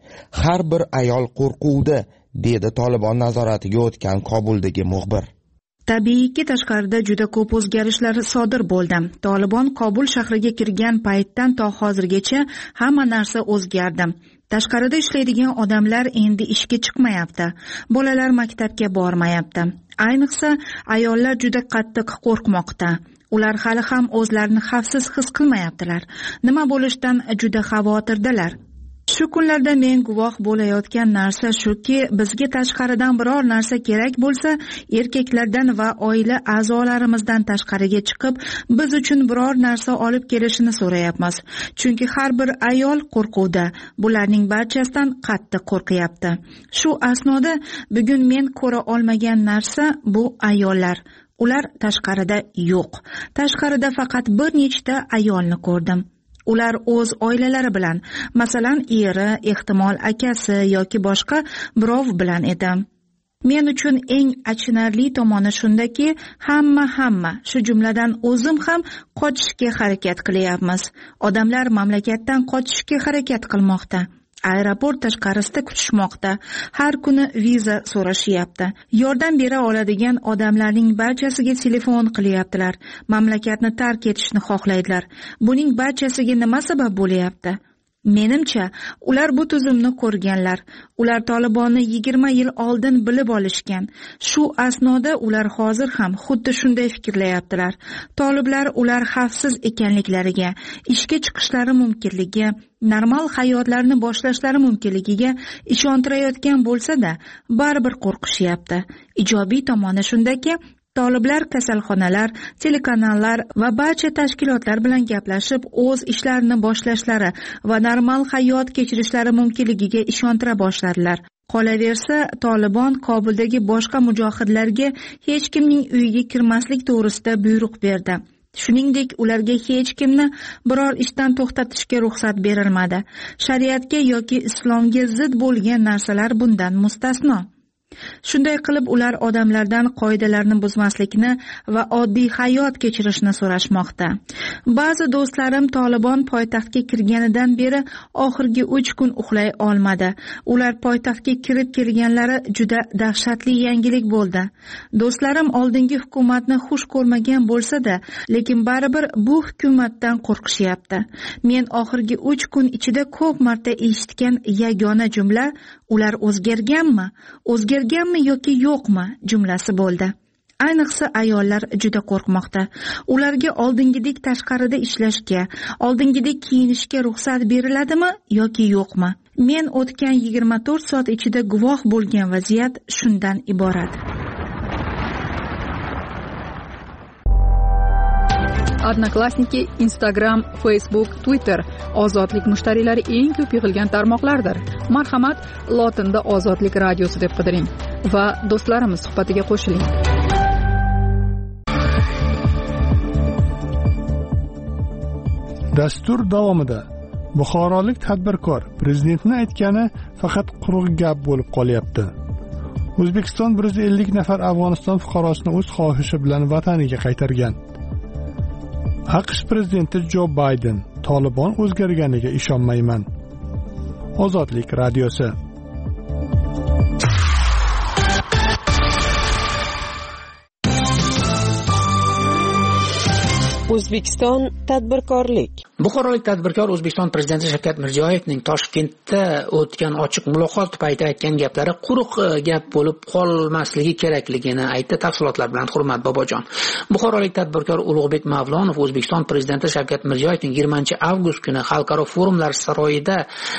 Har bir ayol qo'rquvda, dedi Tolibon nazoratiga o'tgan Kobuldagi muxbir. Tabiiyki, tashqarida juda ko'p o'zgarishlar sodir bo'ldi. Tolibon Kobul shahriga kirgan paytdan to hozirgacha hamma narsa o'zgardi. Tashqarida ishlaydigan odamlar endi ishga chiqmayapti. Bolalar maktabga bormayapti. Ayniqsa ayollar juda qattiq qo'rqmoqda. Ular hali ham o'zlarini xavfsiz his qilmayaptilar. Nima bo'lishidan juda xavotirdalar. Shu kunlarda men guvoh bo'layotgan narsa shuki, bizga tashqaridan biror narsa kerak bo'lsa, erkaklardan va oila a'zolarimizdan tashqariga chiqib, biz uchun biror narsa olib kelishini so'rayapmiz. Chunki har bir ayol qo'rquvda, bularning barchasidan qattiq qo'rqyapti. Shu asnoda bugun men ko'ra olmagan narsa bu ayollar. Ular tashqarida yo'q. Tashqarida faqat bir nechta ayolni ko'rdim. Ular o'z oilalari bilan, masalan, eri, ehtimol akasi yoki boshqa birov bilan edi. Men uchun eng achinarli tomoni shundaki, hamma, shu jumladan o'zim ham qochishga harakat qilyapmiz. Odamlar mamlakatdan qochishga harakat qilmoqda. Aeroport tashqarisida kutishmoqda. Har kuni viza so'rashyapti. Yordam bera oladigan odamlarning barchasiga telefon qilyaptilar. Mamlakatni tark etishni xohlaydilar. Buning barchasiga nima sabab bo'lyapti? Menimcha, ular bu tuzumni ko'rganlar. Ular Tolibonni 20 yil oldin bilib olishgan. Shu asnoda ular hozir ham xuddi shunday fikrlayaptilar. Toliblar ular xavfsiz ekanliklariga, ishga chiqishlari mumkinligi, normal hayotlarini boshlashlari mumkinligiga ishontirayotgan bo'lsa-da, baribir qo'rqishyapti. Ijobiy tomoni shundaki, Toliblar kasalxonalar, telekanallar va barcha tashkilotlar bilan gaplashib, o'z ishlarini boshlashlari va normal hayot kechirishlari mumkinligiga ishontira boshladilar. Qolaversa, Tolibon Kobuldagi boshqa mujohidlarga hech kimning uyiga kirmaslik to'g'risida buyruq berdi. Shuningdek, ularga hech kimni biror ishdan to'xtatishga ruxsat berilmadi. Shariatga yoki islomga zid bo'lgan narsalar bundan mustasno. Shunday qilib ular odamlardan qoidalarni buzmaslikni va oddiy hayot kechirishni so'rashmoqda. Ba'zi do'stlarim Tolibon poytaxtga kirganidan beri oxirgi 3 kun uxlay olmadi. Ular poytaxtga kirib kelganlari juda dahshatli yangilik bo'ldi. Do'stlarim oldingi hukumatni xush ko'rmagan bo'lsa-da, lekin baribir bu hukumatdan qo'rqishyapti. Men oxirgi 3 kun ichida ko'p marta eshitgan yagona jumla ular o'zgarganmi yoki yo'qmi jumlasi bo'ldi. Ayniqsa ayollar juda qo'rqmoqda. Ularga oldingidek tashqarida ishlashga, oldingidek kiyinishga ruxsat beriladimi yoki yo'qmi? Men o'tgan 24 soat ichida guvoh bo'lgan vaziyat shundan iborat. Odnoklassniki, Instagram, Facebook, Twitter ozodlik mushtariylari eng ko'p yig'ilgan tarmoqlardir. Marhamat, lotinda Ozodlik radiosi deb qidiring va do'stlarimiz suhbatiga qo'shiling. Dastur davomida buxorolik tadbirkor prezidentning aytgani faqat quruq gap bo'lib qolyapti. O'zbekiston 150 nafar Afg'oniston fuqarosini o'z xohishi bilan vataniga qaytargan. AQSh prezidenti Jo Bayden: Tolibon o'zgarganiga ishonmayman. Ozodlik radiosi. O'zbekiston tadbirkorlik. Buxorolik tadbirkor O'zbekiston prezidenti Shavkat Mirziyoyevning Toshkentda o'tgan ochiq muloqot payti aytgan gaplari quruq gap bo'lib qolmasligi kerakligini aytdi. Tafsilotlar bilan Hurmat Bobojon. Buxorolik tadbirkor Ulug'bek Mavlonov O'zbekiston prezidenti Shavkat Mirziyoyevning 20-avgust kuni Xalqaro forumlar saroyida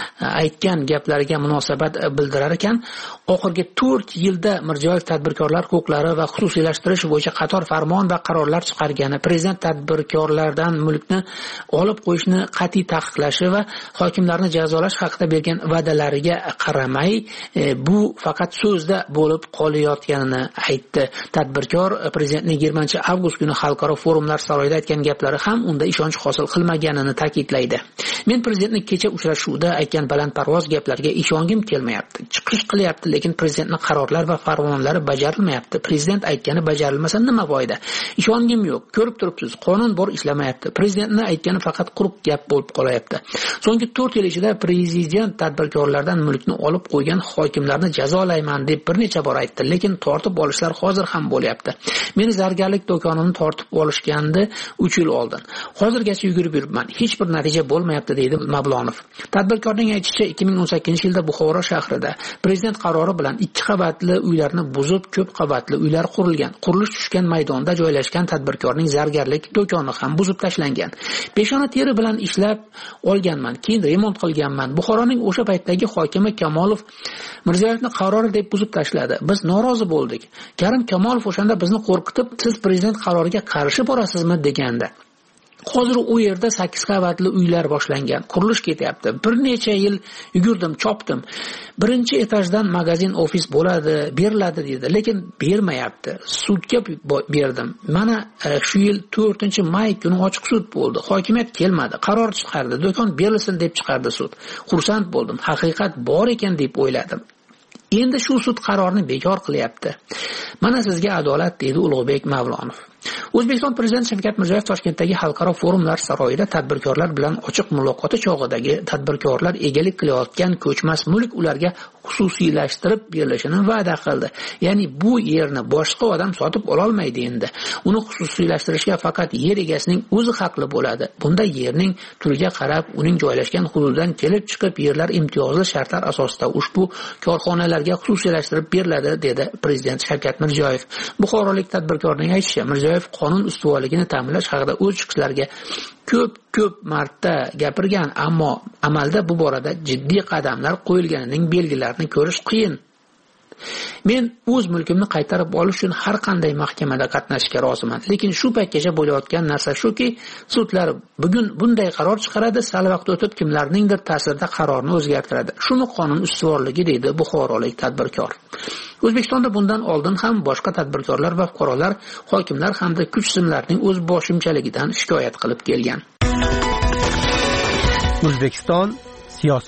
aytgan gaplariga munosabat bildirar ekan, oxirgi 4 yilda Mirziyoyev tadbirkorlar huquqlari va xususiylashtirish bo'yicha qator farmon va qarorlar chiqargani, prezident tadbirkorlardan mulkni olib qo'yishni qat'iy taqiqlashi va hokimlarni jazolash haqida bergan va'dalariga qaramay, bu faqat so'zda bo'lib qolayotganini aytdi. Tadbirkor prezidentning 20-avgust kuni Xalqaro forumlar saroyida aytgan gaplari ham unda ishonch hosil qilmaganini ta'kidlaydi. Men prezidentning kecha uchrashuvda aytgan balandparvoz gaplariga ishongim kelmayapti. Chiqish qilyapti, lekin prezidentning qarorlar va farmonlari bajarilmayapti. Prezident aytgani bajarilmasa nima foyda? Ishongim yo'q. Ko'rib turibsiz, qonun bor ishlamayapti. Prezidentning aytgani faqat quruq gap bo'lib qolayapti. So'nggi 4 yil ichida prezident tadbirkorlardan mulkni olib qo'ygan hokimlarni jazolayman deb bir necha bor aytdi, lekin tortib olishlar hozir ham bo'lyapti. Meni zargarlik do'konini tortib olishgandi 3 yil oldin. Hozirgacha yugurib yuribman. Hech bir natija bo'lmayapti, deydi Mavlonov. Tadbirkorning aytishicha, 2018-yilda Buxoro shahrida prezident qarori bilan 2 qavatli uylarni buzib, ko'p qavatli uylar qurilgan. Qurilish tushgan maydonda joylashgan tadbirkorning zargarlik do'koni ham buzib tashlangan. Peshona teri bilan ishlab olganman, keyin remont qilganman. Buxoroning o'sha paytdagi hokimi Kamolov Mirziyoyevning qarori deb buzib tashladi. Biz norozi bo'ldik. Karim Kamolov o'shanda bizni qo'rqitib, siz prezident qaroriga qarshi borasizmi degandi. Hozir u yerda 8 qavatli uylar boshlangan, qurilish ketyapti. Bir necha yil yugurdim, chopdim. Birinchi etajdan magazin, ofis bo'ladi, beriladi dedi, lekin bermayapti. Sudga berdim. Mana shu yil 4-may kuni ochiq sud bo'ldi. Hokimiyat kelmadi, qaror chiqardi, do'kon berilsin deb chiqardi sud. Xursand bo'ldim. Haqiqat bor ekan deb o'yladim. Endi shu sud qarorini bekor qilyapti. Mana sizga adolat, deydi Ulug'bek Mavlonov. O'zbekiston prezidenti Shavkat Mirziyoyev Toshkentdagi Xalqaro forumlar saroyida tadbirkorlar bilan ochiq muloqoti chog'idagi tadbirkorlar egalik qilayotgan ko'chmas mulk ularga xususiylashtirib berilishini va'da qildi. Ya'ni bu yerni boshqa odam sotib ola olmaydi endi. Uni xususiylashtirishga faqat yer egasining o'zi haqli bo'ladi. Bunda yerning turiga qarab, uning joylashgan hududidan kelib chiqib yerlar imtiyozli shartlar asosida ushbu korxonalarga xususiylashtirib beriladi, dedi prezident Shavkat Mirziyoyev. Buxorolik tadbirkorning aytishicha, Mirziyoyev qonun ustuvorligini ta'minlash haqida o'z chiqishlariga ko'p marta gapirgan, ammo amalda bu borada jiddiy qadamlar qo'yilganining belgilarini ko'rish qiyin. Men o'z mulkimni qaytarib olish uchun har qanday mahkamada qatnashishga roziman, lekin shu paytgacha bo'layotgan narsa shuki, sudlar bugun bunday qaror chiqaradi, sal vaqt o'tib kimlarningdir ta'sirida qarorni o'zgartiradi. Shuni qonun ustuvorligi, deydi buxorolik tadbirkor. O'zbekistonda bundan oldin ham boshqa tadbirkorlar va fuqarolar, hokimlar hamda kuch tizimlarining o'z boshimchaligidan shikoyat qilib kelgan. O'zbekiston siyosat.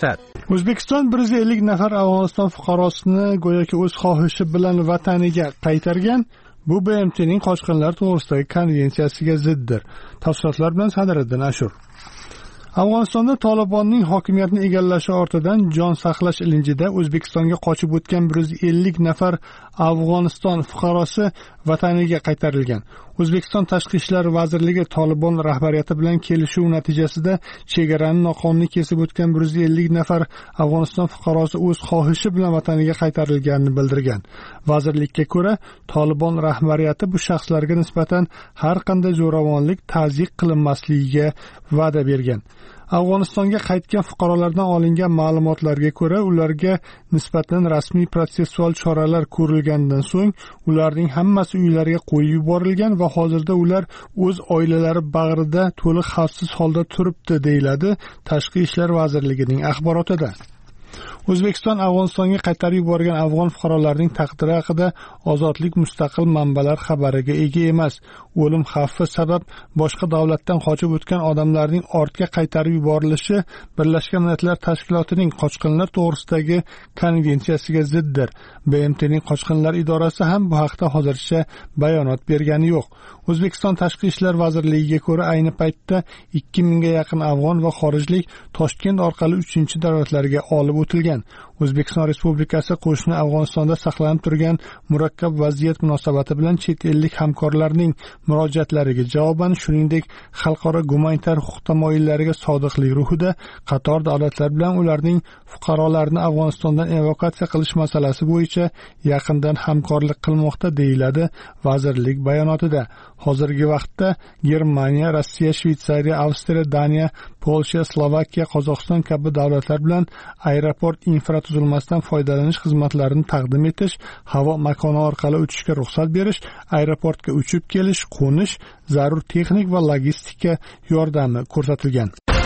O'zbekiston 150 nafar Afg'oniston fuqarosini go'yoki o'z xohishi bilan vataniga qaytargan. Bu BMTning qochqinlar to'g'risidagi konvensiyasiga ziddir. Tafsilotlar bilan Sadiriddin Ashur. Afg'onistonda Tolibonning hokimiyatni egallashi ortidan jon saqlash ilinjida O'zbekistonga qochib o'tgan 150 nafar Afg'oniston fuqarosi vataniga qaytarilgan. O'zbekiston Tashqi ishlar vazirligi Tolibon rahbariyati bilan kelishuv natijasida chegarani noqonuniy kesib o'tgan 150 nafar Afg'oniston fuqarosi o'z xohishi bilan vataniga qaytarilganini bildirgan. Vazirlikka ko'ra, Tolibon rahbariyati bu shaxslarga nisbatan har qanday zo'ravonlik ta'ziq qilinmasligiga va'da bergan. Afg'onistonga qaytgan fuqarolardan olingan ma'lumotlarga ko'ra, ularga nisbatan rasmiy protsessual choralar ko'rilgandan so'ng ularning hammasi uylariga qo'yib yuborilgan va hozirda ular o'z oilalari bag'rida to'liq xavfsiz holda turibdi, deyiladi Tashqi ishlar vazirligining axborotida. O'zbekiston Afg'onistonga qaytarib yuborgan afg'on fuqarolarning taqdiri haqida ozodlik mustaqil manbalar xabariga ega emas. O'lim xavfi sabab boshqa davlatdan qochib o'tgan odamlarning ortga qaytarib yuborilishi Birlashgan Millatlar Tashkilotining qochqinlar to'g'risidagi konvensiyasiga ziddir. BMTning qochqinlar idorasi ham bu haqda hozircha bayonot bergani yo'q. O'zbekiston Tashqi ishlar vazirligiga ko'ra, ayni paytda 2000 ga yaqin afg'on va xorijlik Toshkent orqali 3-davlatlarga olib o'tilgan. O'zbekiston Respublikasi qo'shni Afg'onistonda saqlanib turgan murakkab vaziyat munosabati bilan chet ellik hamkorlarning murojaatlariga javoban, shuningdek xalqaro gumanitar huquq tamoyillariga sodiqlik ruhida qator davlatlar bilan ularning fuqarolarini Afg'onistondan evakuatsiya qilish masalasi bo'yicha yaqindan hamkorlik qilmoqda, deyiladi vazirlik bayonotida. Hozirgi vaqtda Germaniya, Rossiya, Shveysariya, Avstriya, Daniya, Polsha, Slovakiya, Qozog'iston kabi davlatlar bilan aeroport infratuzilmasidan foydalanish xizmatlarini taqdim etish, havo makoni orqali uchishga ruxsat berish, aeroportga uchib kelish, qo'nish, zarur texnik va logistika yordami ko'rsatilgan.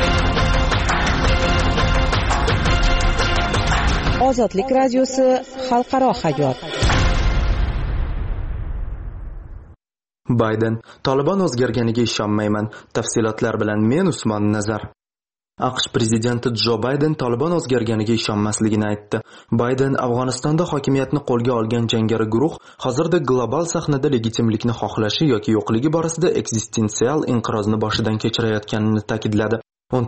Ozodlik radiosi xalqaro hayot. Bayden: Tolibon o'zgarganiga ishonmayman. Tafsilotlar bilan men Usmon Nazar. AQSh prezidenti Jo Bayden Tolibon o'zgarganiga ishonmasligini aytdi. Bayden Afg'onistonda hokimiyatni qo'lga olgan jangari guruh hozirda global sahnada legitimlikni xohlashi yoki yo'qligi borasida eksistensial inqirozni boshidan kechirayotganini ta'kidladi.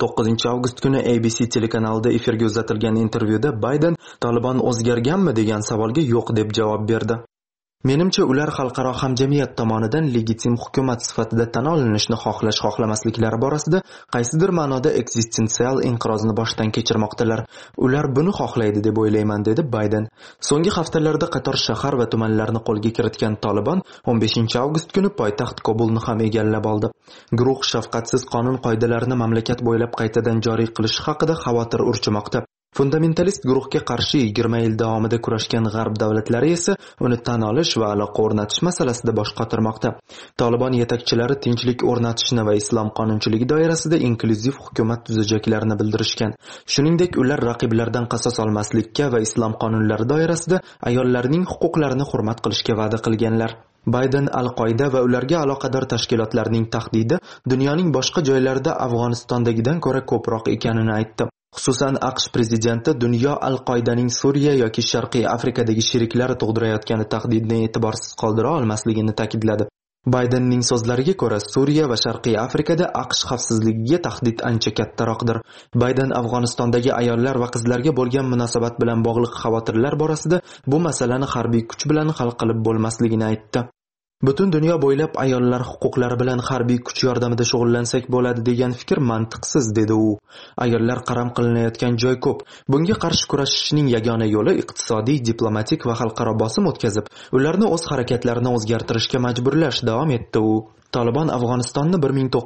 19 avgust kuni ABC telekanalida efirga uzatilgan intervyuda Bayden Tolibon o'zgarganmi degan savolga yo'q deb javob berdi. Menimcha ular xalqaro hamjamiyat tomonidan legitim hukumat sifatida tan olinishni xohlamasliklari borasida qaysidir ma'noda eksistensial inqirozni boshdan kechirmoqdalar. Ular buni xohlaydi deb o'ylayman, dedi Bayden. So'nggi haftalarda qator shahar va tumanlarni qo'lga kiritgan Tolibon 15 avgust kuni poytaxt Kobulni ham egallab oldi. Guruh shafqatsiz qonun qoidalarini mamlakat bo'ylab qaytadan joriy qilish haqida xavotir urchimoqda. Fundamentalist guruhga qarshi 20 yil davomida kurashgan g'arb davlatlari esa uni tan olish va aloqa o'rnatish masalasida bosh qotirmoqda. Tolibon yetakchilari tinchlik o'rnatishni va islom qonunchiligi doirasida inklyuziv hukumat tuzajaklarini bildirishgan. Shuningdek, ular raqiblardan qasos olmaslikka va islom qonunlari doirasida ayollarning huquqlarini hurmat qilishga va'da qilganlar. Bayden Al-Qoida va ularga aloqador tashkilotlarning tahdidi dunyoning boshqa joylarida Afg'onistondagidan ko'ra ko'proq ekanini aytdi. Xususan, AQSh prezidenti dunyo Al-Qoidaning Suriya yoki Sharqiy Afrikadagi sheriklari tug'dirayotgan tahdidni e'tiborsiz qoldira olmasligini ta'kidladi. Baydenning so'zlariga ko'ra, Suriya va Sharqiy Afrikada AQSh xavfsizligiga tahdid ancha kattaroqdir. Bayden Afg'onistondagi ayollar va qizlarga bo'lgan munosabat bilan bog'liq xavotirlar borasida bu masalani harbiy kuch bilan hal qilib bo'lmasligini aytdi. Butun dunyo bo'ylab ayollar huquqlari bilan harbiy kuch yordamida shug'ullansak bo'ladi degan fikr mantiqsiz, dedi u. Ayollar qaram qilinayotgan joy ko'p. Bunga qarshi kurashishning yagona yo'li iqtisodiy, diplomatik va xalqaro bosim o'tkazib, ularni o'z harakatlarini o'zgartirishga majburlash, davom etdi u. Tolibon Afg'onistonni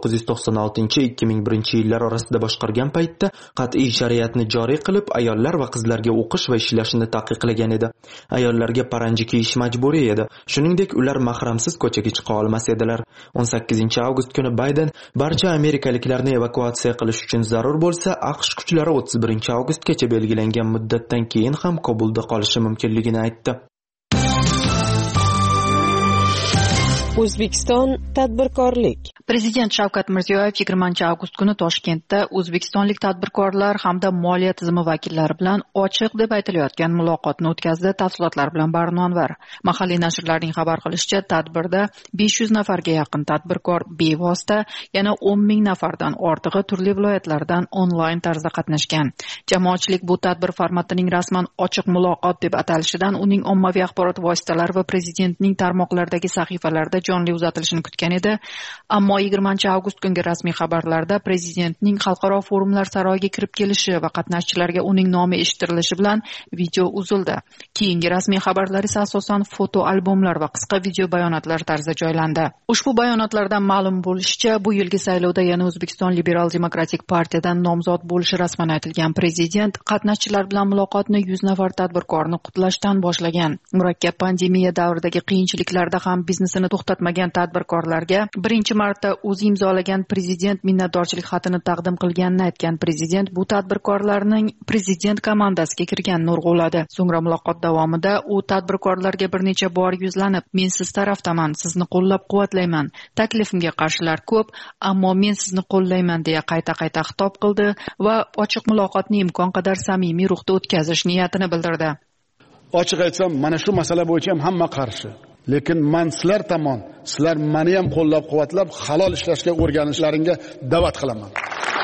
1996-2001 yillar orasida boshqargan paytda qat'iy shariatni joriy qilib, ayollar va qizlarga o'qish va ishlashni taqiqlagan edi. Ayollarga paranji kiyish majburiy edi. Shuningdek, ular mahramsiz ko'chaga chiqa olmas edilar. 18 avgust kuni Bayden barcha amerikaliklarni evakuatsiya qilish uchun zarur bo'lsa, AQSh kuchlari 31 avgustgacha belgilangan muddatdan keyin ham Kobulda qolishi mumkinligini aytdi. O'zbekiston tadbirkorlik. Prezident Shavkat Mirziyoyev 20-avgust kuni Toshkentda o'zbekistonlik tadbirkorlar hamda moliya tizimi vakillari bilan ochiq deb aytilayotgan muloqotni o'tkazdi. Tafsilotlar bilan Barnonvar. Mahalliy nashrlarning xabar qilishicha, tadbirda 500 nafarga yaqin tadbirkor bevosita, yana 10 ming nafardan ortig'i turli viloyatlardan onlayn tarzda qatnashgan. Jamoatchilik bu tadbir formatining rasman ochiq muloqot deb atalishidan uning ommaviy axborot vositalari va prezidentning tarmoqlardagi sahifalarida jonli uzatilishini kutgan edi. Ammo 20-avgust kungi rasmiy xabarlarda prezidentning xalqaro forumlar saroyiga kirib kelishi va qatnashchilarga uning nomi eshittirilishi bilan video uzildi. Keyingi rasmiy xabarlar esa asosan foto albomlar va qisqa video bayonotlar tarzida joylandi. Ushbu bayonotlardan ma'lum bo'lishicha, bu yilgi saylovda yana O'zbekiston Liberal Demokratik partiyadan nomzod bo'lishi rasman aytilgan prezident qatnashchilar bilan muloqotni 100 nafar tadbirkorni qutlashdan boshlagan. Murakkab pandemiya davridagi qiyinchiliklarda ham biznesini to'xtatmagan tadbirkorlarga birinchi marta o'zi imzolagan prezident minnatdorchilik xatini taqdim qilganini aytgan prezident bu tadbirkorlarning prezident komandasiga kirganini urg'uladi. So'ngra muloqot davomida u tadbirkorlarga bir necha bor yuzlanib, "Men siz tarafdaman, sizni qo'llab-quvvatlayman. Taklifimga qarshilar ko'p, ammo men sizni qo'llayman" deya qayta-qayta xitob qildi va ochiq muloqotni imkon qadar samimiy ruhda o'tkazish niyatini bildirdi. Ochiq aytsam, mana shu masala bo'yicha ham hamma qarshi. Lekin men sizlar tomon, sizlar meni ham qo'llab-quvvatlab, halol ishlashga o'rganishlaringga da'vat qilaman.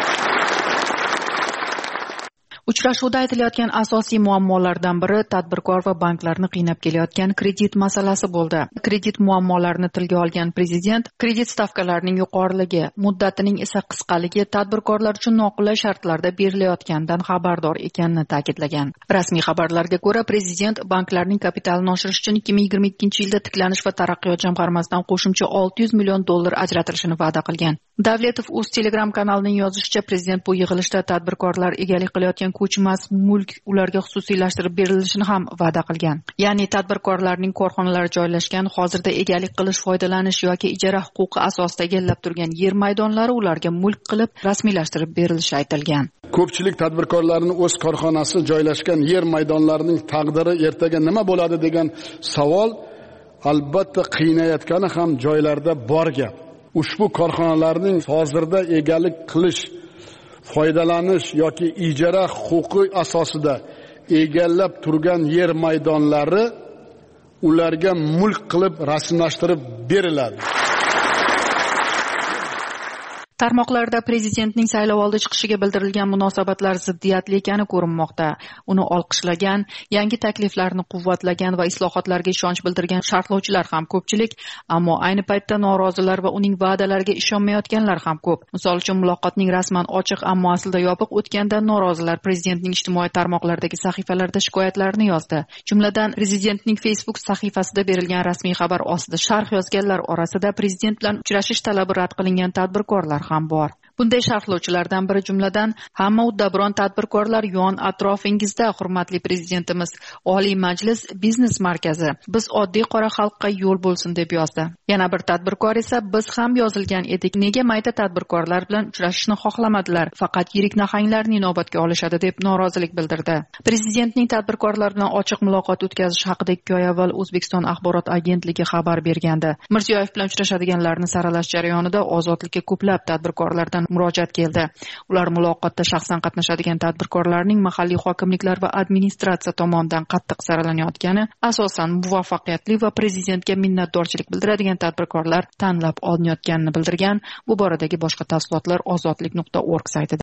Uchrashuvda aytilayotgan asosiy muammolardan biri tadbirkor va banklarni qiynab kelayotgan kredit masalasi bo'ldi. Kredit muammolarini tilga olgan prezident kredit stavkalarining yuqoriligi, muddatining esa qisqaligi tadbirkorlar uchun noqulay shartlarda berilayotganidan xabardor ekanini ta'kidlagan. Rasmiy xabarlarga ko'ra, prezident banklarning kapitalini oshirish uchun 2022-yilda tiklanish va taraqqiyot jamg'armasidan qo'shimcha $600 million ajratilishini va'da qilgan. Davletov o'z Telegram kanalining yozishicha, prezident bu yig'ilishda tadbirkorlar egalik qilayotgan ko'chmas mulk ularga xususiylashtirib berilishini ham va'da qilgan. Ya'ni tadbirkorlarning korxonalari joylashgan, hozirda egalik qilish, foydalanish yoki ijara huquqi asosida egallab turgan yer maydonlari ularga mulk qilib rasmiylashtirib berilishi aytilgan. Ko'pchilik tadbirkorlarning o'z korxonasi joylashgan yer maydonlarining taqdiri ertaga nima bo'ladi degan savol albatta qiynayotgani ham joylarda bor gap. Ushbu korxonalarning hozirda egalik qilish, foydalanish yoki ijara huquqi asosida egallab turgan yer maydonlari ularga mulk qilib rasmiylashtirib beriladi. Tarmoqlarda prezidentning saylovoldi chiqishiga bildirilgan munosabatlar ziddiyatli ekani ko'rinmoqda. Uni olqishlagan, yangi takliflarni quvvatlagan va islohotlarga ishonch bildirgan sharhlovchilar ham ko'pchilik, ammo ayni paytda norozilar va uning va'dalariga ishonmayotganlar ham ko'p. Misol uchun, muloqotning rasman ochiq, ammo aslida yopiq o'tgandan norozilar prezidentning ijtimoiy tarmoqlardagi sahifalarida shikoyatlarini yozdi. Jumladan, prezidentning Facebook sahifasida berilgan rasmiy xabar ostida sharh yozganlar orasida prezident bilan uchrashish talabi rad qilingan tadbirkorlar ham bor. Bunday sharhlovchilardan biri jumladan, hamma uddaburon tadbirkorlar yon atrofingizda, hurmatli prezidentimiz, Oliy Majlis biznes markazi, biz oddiy qora xalqqa yo'l bo'lsin deb yozdi. Yana bir tadbirkor esa, biz ham yozilgan edik, nega mayda tadbirkorlar bilan uchrashishni xohlamadilar, faqat yirik nahanglarni inobatga olishadi deb norozilik bildirdi. Prezidentning tadbirkorlar bilan ochiq muloqot o'tkazish haqida 2 oy avval O'zbekiston axborot agentligi xabar bergandi. Mirziyoyev bilan uchrashadiganlarni saralash jarayonida ozodlikka ko'plab tadbirkorlardan murojaat keldi. Ular muloqotda shaxsan qatnashadigan tadbirkorlarning mahalliy hokimliklar va administratsiya tomonidan qattiq saralanayotgani, asosan muvaffaqiyatli va prezidentga minnatdorchilik bildiradigan tadbirkorlar tanlab olinayotganini bildirgan. Bu boradagi boshqa tafsilotlar ozodlik.org saytida.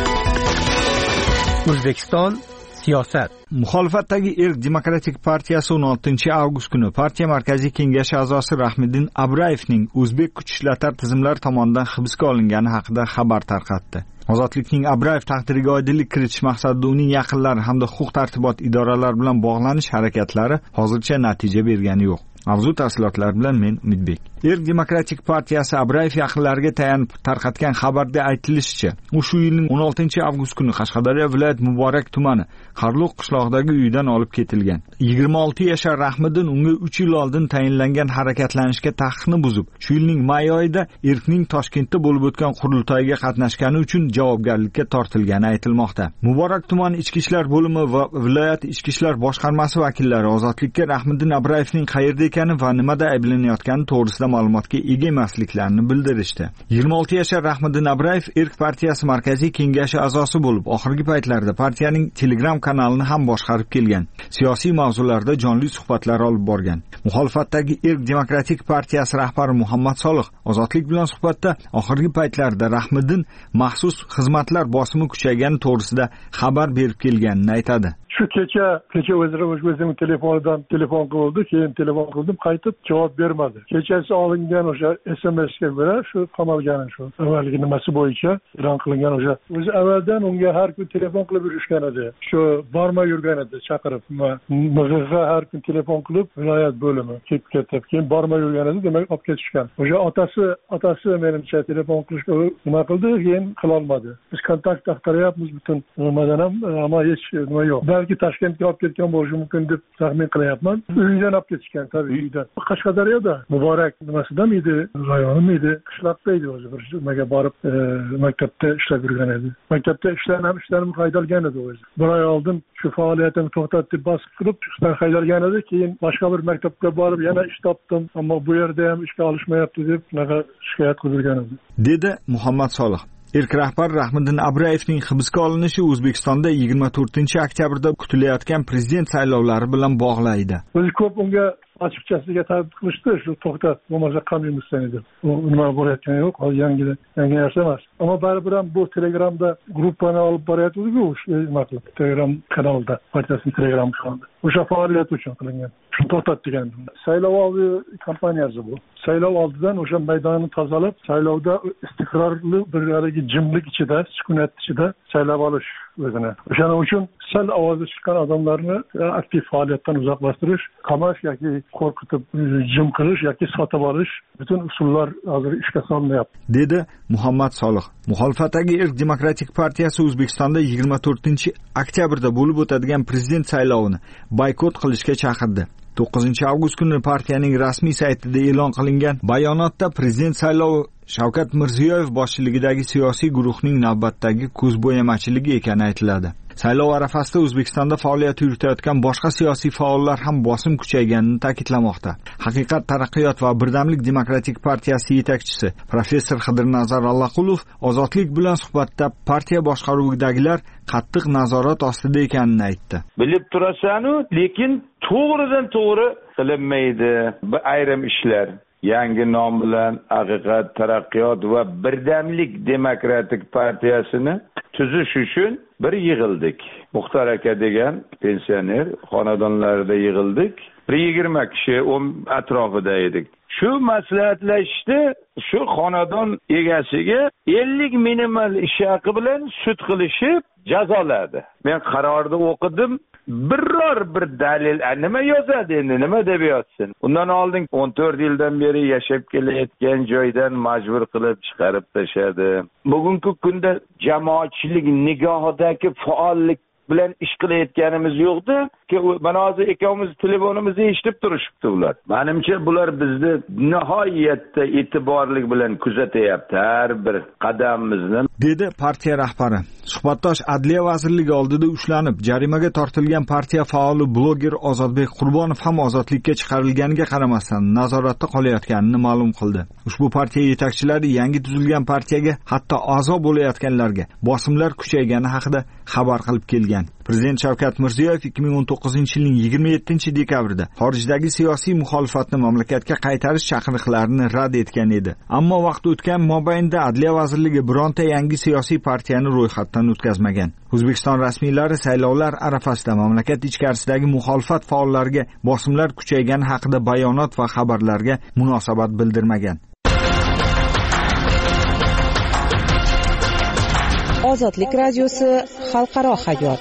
O'zbekiston siyosat. Muxolifatdagi Erk Demokratik partiyasi 16-avgust kuni partiya markaziy kengashi a'zosi Rahmiddin Abrayevning o'zbek kuch ishlatar tizimlari tomonidan hibsga olingani haqida xabar tarqatdi. Ozodlikning Abrayev taqdiriga oydinlik kiritish maqsadida uning yaqinlari hamda huquq-tartibot idoralari bilan bog'lanish harakatlari hozircha natija bergani yo'q. Mavzu tafsilotlari bilan men Umidbek. Erk Demokratik partiyasi Abrayev yaqinlariga tayanib tarqatgan xabarda aytilishicha, u shu yilning 16-avgust kuni Qashqadaryo viloyat Muborak tumani Qarluq qishlog'idagi uyidan olib ketilgan. 26 yashar Rahmiddin unga 3 yil oldin tayinlangan harakatlanishga taqiqni buzib, shu yilning may oyida Erkning Toshkentda bo'lib o'tgan qurultoyiga qatnashgani uchun javobgarlikka tortilgani aytilmoqda. Muborak tumani ichki ishlar bo'limi va viloyat ichki ishlar boshqarmasi vakillari ozodlikka Rahmiddin Abrayevning qayerda ekani va nimada ayblanayotgani to'g'risida ma'lumotga ega emasliklarini bildirishdi. 26 yashar Rahmiddin Abrayev Erk partiyasi markaziy kengashi a'zosi bo'lib, oxirgi paytlarda partiyaning Telegram kanalini ham boshqarib kelgan. Siyosiy mavzularda jonli suhbatlar olib borgan. Muxolifatdagi Erk demokratik partiyasi rahbari Muhammad Solih Ozodlik bilan suhbatda oxirgi paytlarda Rahmiddin maxsus xizmatlar bosimi kuchaygani to'g'risida xabar berib kelganini aytadi. Shu kecha o'zim telefonidan telefon qildi, keyin telefon qildim, qaytib javob bermadi. Kechasi olingan o'sha SMSga ko'ra shu qamalgani shu. Avvalgi nimasi bo'yicha e'lon qilingan o'zi avvaldan unga har kun telefon qilib yurishgan edi. Shu bormay yurgan edi, chaqirib. MG'ga har kun telefon qilib viloyat bo'limi kelib ketib, keyin bormay yurgan edi, demak olib ketishgan. O'sha otasi menimcha telefon qilishga nima qildi, keyin qila olmadi. Biz kontakt axtaryapmiz butun nimadan ham, ammo hech nima yo'q. Balki Toshkentga olib ketgan bo'lishi mumkin deb taxmin qilyapman. Uyidan olib ketishgan, tabiiy uydan. Qashqadaryoda Muborak nimasidami edi, rayonimi edi, qishloqda edi o'zi. Bir nimaga borib maktabda ishlab yurgan edi. Maktabda ishlanib haydalgan edi o'zi. Bir oy oldin shu faoliyatini to'xtatib bosib turib, ishdan haydalgan edi, keyin boshqa bir maktabga borib yana ish topdim, ammo bu yerda ham ishga olishmayapti deb shikoyat qilib yurgan edi. Dedi Muhammad Solih. Erk rahbari Rahmiddin Abrayevning hibsga olinishi O'zbekistonda 24-oktyabrda kutilayotgan prezident saylovlari bilan bog'laydi. O'zi ko'p unga ochiqchasiga taklif qilishdi, shu to'xtat, bo'lmasa qamiymisan edi. U nima bo'layotgani yo'q, yangi narsa emas. Ammo baribir ham bu Telegramda gruppani olib borayotdi-ku, Telegram kanalida, partiyasining Telegram kanalida. O'sha faoliyat uchun qilingan. Shuni to'xtat degan. Saylov oldi kampaniyasi bu. Saylov oldidan o'sha maydonni tozalab, saylovda istiqrorli bir jimlik ichida, sukunat ichida saylab olish o'zini. O'shaning uchun sal ovozi chiqqan odamlarni aktiv faoliyatdan uzoqlashtirish, qamash yoki qo'rqitib jim qilish yoki sotib olish butun usullar hozir ishga solinyapti, dedi Muhammad Solih. Muxolifatdagi Erk demokratik partiyasi O'zbekistonda 24-oktyabrda bo'lib o'tadigan prezident saylovini boykot qilishga chaqirdi. 9-avgust kuni partiyaning rasmiy saytida e'lon qilingan bayonotda prezident saylovi Shavkat Mirziyoyev boshchiligidagi siyosiy guruhning navbatdagi ko'zbo'yamachiligi ekani aytiladi. Saylov arafasida O'zbekistonda faoliyat yuritayotgan boshqa siyosiy faollar ham bosim kuchayganini ta'kidlamoqda. Haqiqat, taraqqiyot va birdamlik demokratik partiyasi yetakchisi professor Xidirnazar Allaqulov Ozodlik bilan suhbatda partiya boshqaruvidagilar qattiq nazorat ostida ekanini aytdi. Bilib turasanu, lekin to'g'ridan to'g'ri qilinmaydi bu ayrim ishlar. Yangi nom bilan Haqiqat, taraqqiyot va birdamlik demokratik partiyasini tuzish uchun bir yig'ildik. Muxtar aka degan pensioner xonadonlarida yig'ildik. 20 kishi atrofida edik. Shu maslahatlashishda shu xonadon egasiga 50 minimal ish haqi bilan sud qilishib jazoladi. Men qarorni o'qidim. Biror bir dalil nima yozadi endi, nima deb yozsin? Undan oldin 14 yildan beri yashab kelayotgan joydan majbur qilib chiqarib tashadi. Bugungi kunda jamoatchilik nigohidagi faollik bilan ish qilayotganimiz yo'qdi. Mana hozir ikkovimiz telefonimizni eshitib turishibdi ular. Menimcha bular bizni nihoyatda e'tiborlik bilan kuzatyapti har bir qadamimizni, dedi partiya rahbari. Suhbatdosh Adliya vazirligi oldida ushlanib, jarimaga tortilgan partiya faoli bloger Ozodbek Qurbonov ham ozodlikka chiqarilganiga qaramasdan nazoratda qolayotganini ma'lum qildi. Ushbu partiya yetakchilari yangi tuzilgan partiyaga, hatto a'zo bo'layotganlarga bosimlar kuchaygani haqida xabar qilib kelgan. Prezident Shavkat Mirziyoyev 2019-yilning 27-dekabrida xorijdagi siyosiy muxolifatni mamlakatga qaytarish chaqiriqlarini rad etgan edi. Ammo vaqt o'tgan mobaynida Adliya vazirligi bironta yangi siyosiy partiyani ro'yxatdan o'tkazmagan. O'zbekiston rasmiylari saylovlar arafasida mamlakat ichkarisidagi muxolifat faollariga bosimlar kuchaygani haqida bayonot va xabarlarga munosabat bildirmagan. Ozodlik radiosi xalqaro hayot.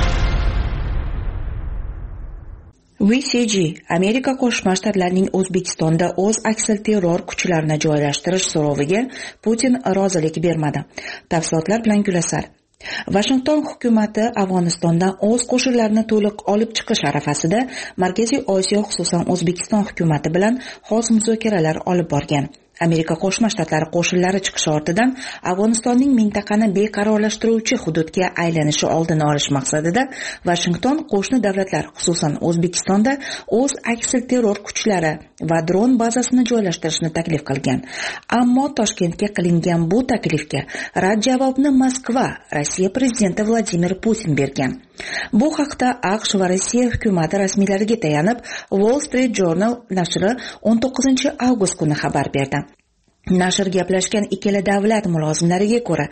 VCG Amerika Qo'shma Shtatlarining O'zbekistonda o'z aksilterror kuchlarini joylashtirish so'roviga Putin rozilik bermadi. Tafsilotlar bilan Gulasar. Washington hukumati Afg'onistondan o'z qo'shinlarini to'liq olib chiqish arafasida Markaziy Osiyo, xususan O'zbekiston hukumati bilan xos muzokaralar olib borgan. Amerika Qo'shma Shtatlari qo'shinlari chiqishi ortidan Afg'onistonning mintaqani beqarorlashtiruvchi hududga aylanishi oldini olish maqsadida Washington qo'shni davlatlar, xususan O'zbekistonda o'z aksil terror kuchlari va dron bazasini joylashtirishni taklif qilgan. Ammo Toshkentga qilingan bu taklifga rad javobni Moskva, Rossiya prezidenti Vladimir Putin bergan. Bu haqda AQSh va Rossiya hukumati rasmiylariga tayanib Wall Street Journal nashri 19 avgust kuni xabar berdi. Nashr gaplashgan ikkala davlat mulozimlariga ko'ra,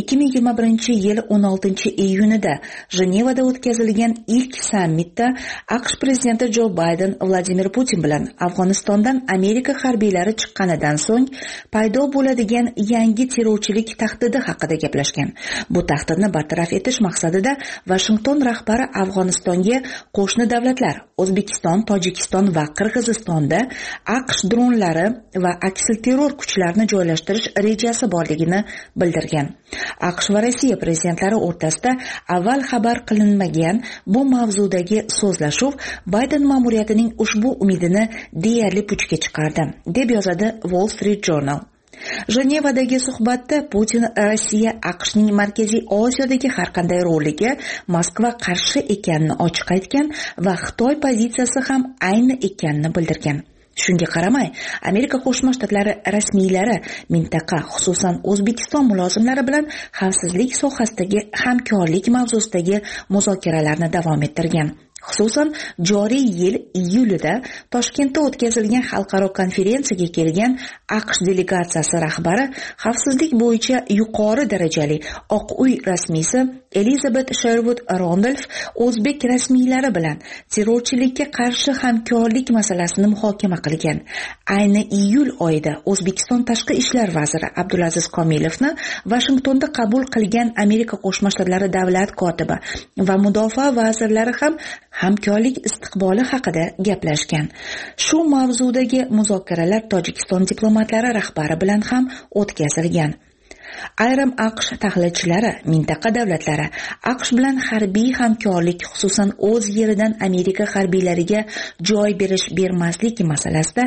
2021-yil 16-iyunida Jenevada o'tkazilgan ilk sammitda AQSh prezidenti Jo Bayden Vladimir Putin bilan Afg'onistondan Amerika harbiylari chiqqanidan so'ng paydo bo'ladigan yangi terrorchilik tahdidi haqida gaplashgan. Bu tahdidni bartaraf etish maqsadida Washington rahbari Afg'onistonga qo'shni davlatlar O'zbekiston, Tojikiston va Qirg'izistonda AQSh dronlari va aksil terror kuchlari joylashtirish rejasi borligini bildirgan. AQSh va Rossiya prezidentlari o'rtasida avval xabar qilinmagan bu mavzudagi so'zlashuv Bayden ma'muriyatining ushbu umidini deyarli puchga chiqardi, deb yozadi Wall Street Journal. Jenevadagi suhbatda Putin Rossiya AQShning Markaziy Osiyodagi har qanday roliga Moskva qarshi ekanini ochiq aytgan va Xitoy pozitsiyasi ham ayni ekanini bildirgan. Shunga qaramay, Amerika Qo'shma Shtatlari rasmiylari mintaqa, xususan O'zbekiston mulozimlari bilan xavfsizlik sohasidagi hamkorlik mavzusidagi muzokaralarni davom ettirgan. Xususan, joriy yil iyulida Toshkentda o'tkazilgan xalqaro konferensiyaga kelgan AQSh delegatsiyasi rahbari xavfsizlik bo'yicha yuqori darajali Oq uy rasmiysi Elizabeth Sherwood Randolph o'zbek rasmiylari bilan terrorchilikka qarshi hamkorlik masalasini muhokama qilgan. Ayni iyul oyida O'zbekiston tashqi ishlar vaziri Abdulaziz Komilovni Washingtonda qabul qilgan Amerika Qo'shma Shtatlari davlat kotibi va mudofaa vazirlari ham hamkorlik istiqboli haqida gaplashgan. Shu mavzudagi muzokaralar Tojikiston diplomatlari rahbari bilan ham o'tkazilgan. Ayrim AQSh tahlilchilari mintaqa davlatlari AQSh bilan harbiy hamkorlik, xususan o'z yeridan Amerika harbiylariga joy bermaslik masalasida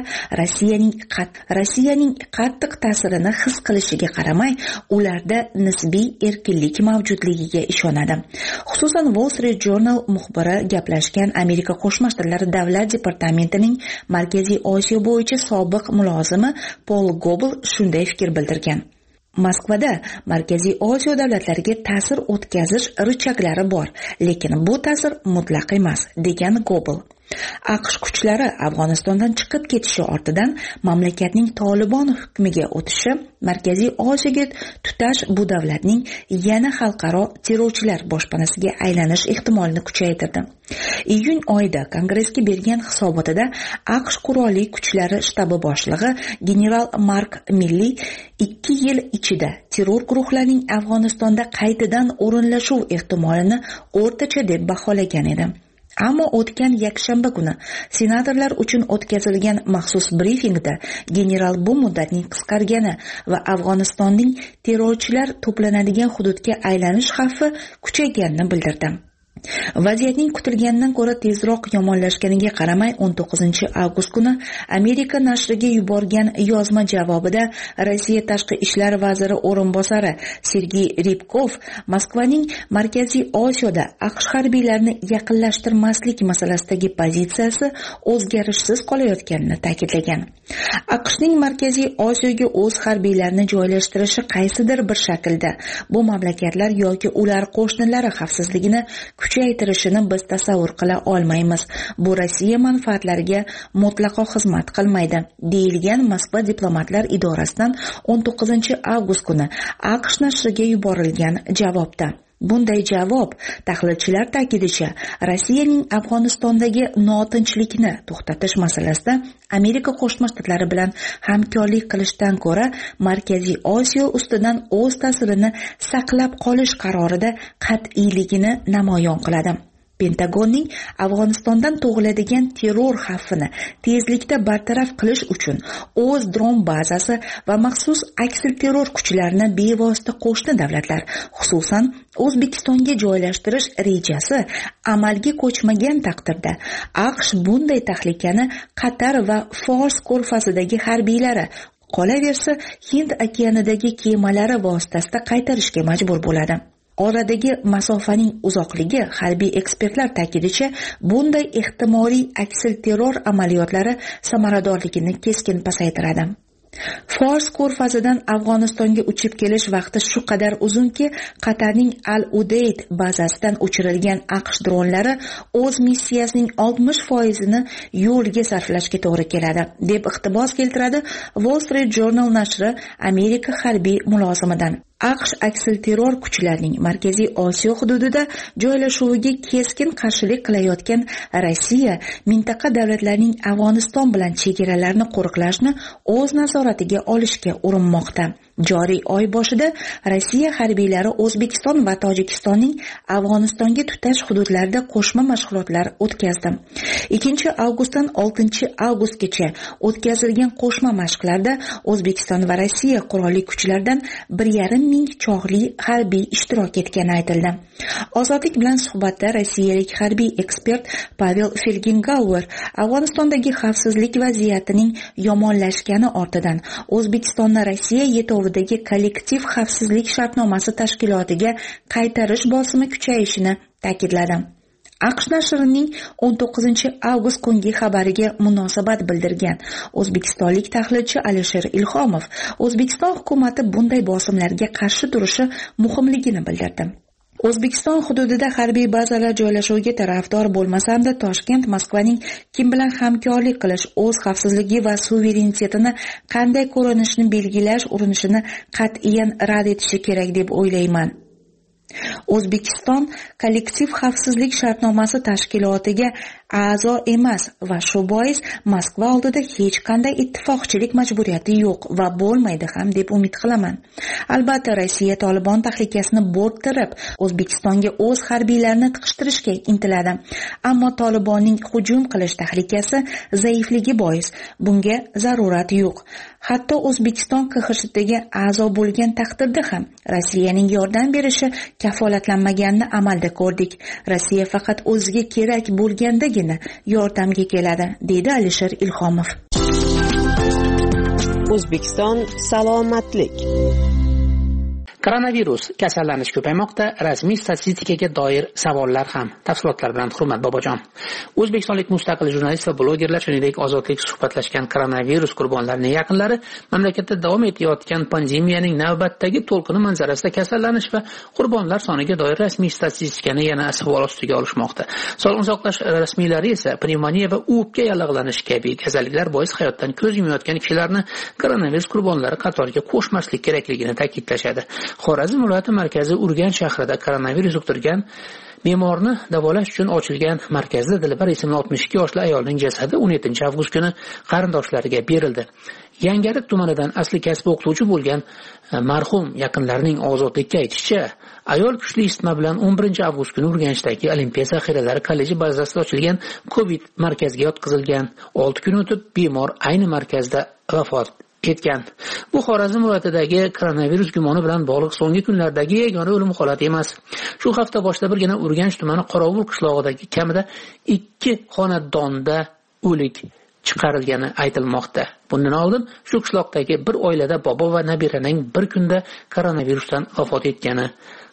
Rossiyaning qattiq ta'sirini his qilishiga qaramay, ularda nisbiy erkinlik mavjudligiga ishonadi. Xususan Wall Street Journal muxbiri gaplashgan Amerika Qo'shma Shtatlari davlat departamentining Markaziy Osiyo bo'yicha sobiq mulozimi Paul Gobel shunday fikr bildirgan. Moskvada Markaziy Osiyo davlatlariga ta'sir o'tkazish richaklari bor, lekin bu ta'sir mutlaq emas, degan Gobel. AQSh kuchlari Afg'onistondan chiqib ketishi ortidan mamlakatning Tolibon hukmiga o'tishi Markaziy Osiyoga tutash bu davlatning yana xalqaro terrorchilar boshpanasiga aylanish ehtimolini kuchaytirdi. Iyun oyida Kongressga bergan hisobotida AQSh qurolli kuchlari shtabi boshlig'i general Mark Milley 2 yil ichida terror guruhlarining Afg'onistonda qaytadan o'rinlashuv ehtimolini o'rtacha deb baholagan edi. Ammo o'tgan yakshanba kuni senatorlar uchun o'tkazilgan maxsus brifingda general bu muddatning qisqargani va Afg'onistonning terrorchilar to'planadigan hududga aylanish xavfi kuchayganini bildirdi. Vaziyatning kutilganidan ko'ra tezroq yomonlashganiga qaramay 19 avgust kuni Amerika nashriga yuborgan yozma javobida Rossiya tashqi ishlar vaziri o'rinbosari Sergey Rybkov Moskvaning Markaziy Osiyoda AQSh harbiylarini yaqinlashtirmaslik masalasidagi pozitsiyasi o'zgarishsiz qolayotganini ta'kidlagan. AQShning Markaziy Osiyoga o'z harbiylarini joylashtirishi qaysidir bir shaklda bu mamlakatlar yoki ular qo'shnilari xavfsizligini kuchaytirishini biz tasavvur qila olmaymiz. Bu Rossiya manfaatlariga mutlaqo xizmat qilmaydi, deyilgan Moskva diplomatlar idorasidan 19 avgust kuni AQSh nashriga yuborilgan javobda. Bunday javob, tahlilchilar ta'kidicha, Rossiyaning Afg'onistondagi notinchlikni to'xtatish masalasida Amerika Qo'shma Shtatlari bilan hamkorlik qilishdan ko'ra Markaziy Osiyo ustidan o'z ta'sirini saqlab qolish qarorida qat'iyligini namoyon qiladi. Pentagonning Afg'onistondan tug'iladigan terror xavfini tezlikda bartaraf qilish uchun o'z dron bazasi va maxsus aksil terror kuchlarini bevosita qo'shni davlatlar, xususan O'zbekistonga joylashtirish rejasi amalga ko'chmagan taqdirda AQSh bunday tahlikani Qatar va Fors ko'rfazidagi harbiylari, Qolaversa, Hind okeanidagi kemalari vositasida qaytarishga majbur bo'ladi. Oradagi masofaning uzoqligi harbiy ekspertlar ta'kidicha bunday ehtimoliy aksilterror amaliyotlari samaradorligini keskin pasaytiradi. Fors ko'rfazidan Afg'onistonga uchib kelish vaqti shu qadar uzunki, Qatarning Al-Udeyd bazasidan uchirilgan AQSh dronlari o'z missiyasining 60%ni yo'lga sarflashga to'g'ri keladi, deb iqtibos keltiradi Wall Street Journal nashri Amerika harbiy mulozimidan. AQSh aksilterror kuchlarining Markaziy Osiyo hududida joylashuviga keskin qarshilik qilayotgan Rossiya mintaqa davlatlarining Afg'oniston bilan chegaralarini qo'riqlashni o'z nazoratiga olishga urinmoqda. Joriy oy boshida Rossiya harbiylari O'zbekiston va Tojikistonning Afg'onistonga tutash hududlarida qo'shma mashg'ulotlar o'tkazdi. 2-avgustdan 6-avgustgacha o'tkazilgan qo'shma mashqlarda O'zbekiston va Rossiya qurolli kuchlaridan 1,5 ming chog'li harbiy ishtirok etgani aytildi. Ozodlik bilan suhbatda rossiyalik harbiy ekspert Pavel Felgengauer Afg'onistondagi xavfsizlik vaziyatining yomonlashgani ortidan O'zbekistonni Rossiya yetovidagi kollektiv xavfsizlik shartnomasi tashkilotiga qaytarish bosimi kuchayishini ta'kidladi. AQSh nashrining 19-avgust kungi xabariga munosabat bildirgan o'zbekistonlik tahlilchi Alisher Ilhomov O'zbekiston hukumati bunday bosimlarga qarshi turishi muhimligini bildirdi. O'zbekiston hududida harbiy bazalar joylashuviga tarafdor bo'lmasam-da, Toshkent Moskvaning kim bilan hamkorlik qilish, o'z xavfsizligi va suverenitetini qanday ko'rinishni belgilash urinishini qat'iyan rad etishi kerak deb o'ylayman. O'zbekiston kollektiv xavfsizlik shartnomasi tashkilotiga a'zo emas va shu bois Moskva oldida hech qanday ittifoqchilik majburiyati yo'q va bo'lmaydi ham deb umid qilaman. Albatta, Rossiya Tolibon tahlikasini bo'rttirib, O'zbekistonga o'z harbiylarini tiqishtirishga intiladi. Ammo Tolibonning hujum qilish tahlikasi zaifligi bois bunga zarurat yo'q. Hatto O'zbekiston KXShga a'zo bo'lgan taqdirda ham Rossiyaning yordam berishi kafolatlanmaganini amalda ko'rdik. Rossiya faqat o'ziga kerak bo'lgandagina yordamga keladi, deydi Alisher Ilhomov. O'zbekiston salomatlik. Koronavirus kasallanish ko'paymoqda, rasmiy statistikaga doir savollar ham. Tafsilotlar bilan Hurmat Bobojon. O'zbekistonlik mustaqil jurnalist va blogerlar shuningdek ozodlik suhbatlashgan koronavirus qurbonlarining yaqinlari mamlakatda davom etayotgan pandemiyaning navbatdagi to'lqini manzarasida kasallanish va qurbonlar soniga doir rasmiy statistikani yana savol ostiga olishmoqda. Sog'liqni saqlash rasmiylari esa pnevmoniya va o'pka yallig'lanishi kabi kasalliklar bois hayotdan ko'z yumayotgan kishilarni koronavirus qurbonlari qatoriga qo'shmaslik kerakligini ta'kidlashadi. Xorazm viloyati markazi Urganch shahrida koronavirus yuqtirgan bemorni davolash uchun ochilgan markazda Dilbar ismli 62 yoshli ayolning jasadi 17-avgust kuni qarindoshlariga berildi. Yangarik tumanidan asli kasbi o'qituvchi bo'lgan marhum yaqinlarining ozodlikka aytishicha, ayol kuchli isitma bilan 11-avgust kuni Urganchdagi Olimpiya zaxiralari kolleji bazasida ochilgan COVID markaziga yotqizilgan. 6 kun o'tib bemor ayni markazda vafot etgan. Bu Xorazm viloyatidagi koronavirus gumoni bilan bog'liq so'nggi kunlardagi yagona o'lim holati emas. Shu hafta boshida birgina Urganch tumani Qorovul qishlog'idagi kamida 2 xonadonda o'lik chiqarilgani aytilmoqda. Bundan oldin shu qishloqdagi bir oilada bobo va nabiraning bir kunda koronavirusdan vafot etgani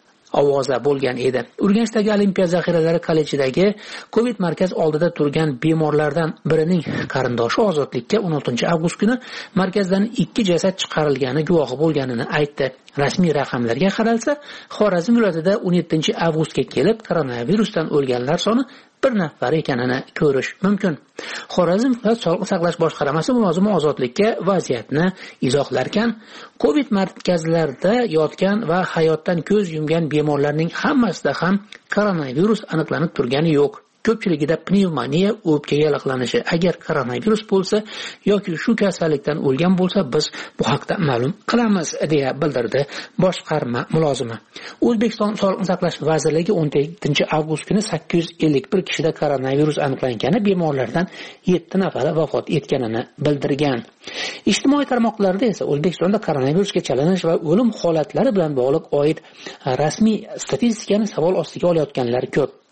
ovoza bo'lgan edi. Urganchdagi Olimpiya zaxiralari kollejidagi COVID markaz oldida turgan bemorlardan birining qarindoshi ozodlikka 16-avgust kuni markazdan 2 jasad chiqarilgani guvohi bo'lganini aytdi. Rasmiy raqamlarga qaralsa, Xorazm viloyatida 17-avgustga kelib koronavirusdan o'lganlar soni 1 nafar ekanini ko'rish mumkin. Xorazm viloyat sog'liqni saqlash boshqarmasi mulozimi ozodlikka vaziyatni izohlarkan, COVID markazlarida yotgan va hayotdan ko'z yumgan bemorlarning hammasida ham koronavirus aniqlanib turgani yo'q. Ko'pchiligida pnevmoniya, o'pka yallig'lanishi. Agar koronavirus bo'lsa yoki shu kasallikdan o'lgan bo'lsa, biz bu haqda ma'lum qilamiz, deya bildirdi boshqarma mulozimi. O'zbekiston Sog'liqni saqlash vazirligi 17-avgust kuni 851 kishida koronavirus aniqlangani, bemorlardan 7 nafari vafot etganini bildirgan. Ijtimoiy tarmoqlarda esa O'zbekistonda koronavirusga chalinish va o'lim holatlari bilan bog'liq oid rasmiy statistikani savol ostiga olayotganlar ko'p.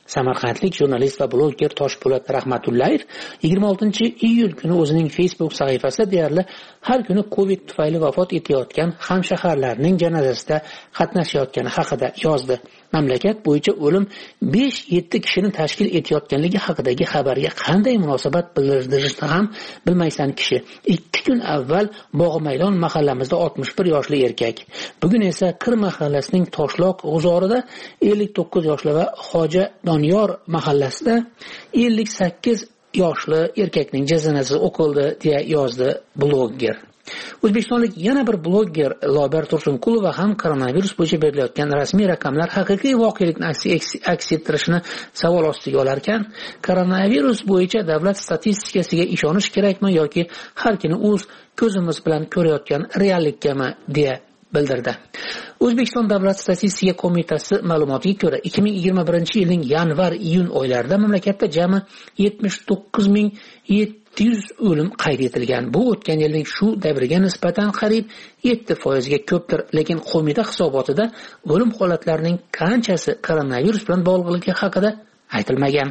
Samarqandlik jurnalist va bloger Toshpo'lat Rahmatullayev 26-iyul kuni o'zining Facebook sahifasida deyarli har kuni Covid tufayli vafot etayotgan hamshaharlarning janozasida qatnashayotgani haqida yozdi. Mamlakat bo'yicha o'lim 5-7 kishini tashkil etayotganligi haqidagi xabarga qanday munosabat bildirishni ham bilmaysan kishi. 2 kun avval Bog'maydon mahallamizda 61 yoshli erkak, bugun esa Kir mahallasining Toshloq g'uzorida 59 yoshli va Xo'ja Doniyor mahallasida 58 yoshli erkakning janozasi o'qildi deya yozdi bloger. O'zbekistonlik yana bir bloger Lobar Tursunqulova ham koronavirus bo'yicha berilayotgan rasmiy raqamlar haqiqiy voqelikni aks ettirishini savol ostiga olar ekan, koronavirus bo'yicha davlat statistikasiga ishonish kerakmi yoki har kuni o'z ko'zimiz bilan ko'rayotgan reallikami deya bildirdi. O'zbekiston Davlat statistika qo'mitasi ma'lumotiga ko'ra 2021-yilning yanvar-iyun oylarida mamlakatda jami 79,700 o'lim qayd etilgan. Bu o'tgan yilning shu davriga nisbatan qariyb 7% ga ko'pdir, lekin qo'mita hisobotida o'lim holatlarining qanchasi koronavirus bilan bog'liqligi haqida aytilmagan.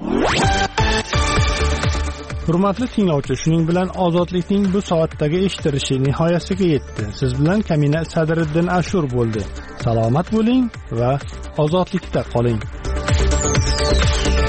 Hurmatli tinglovchi, shuning bilan ozodlikning bu soatdagi eshitilishi nihoyasiga yetdi. Siz bilan Kamina Sadriddin Ashur bo'ldi. Salomat bo'ling va ozodlikda qoling.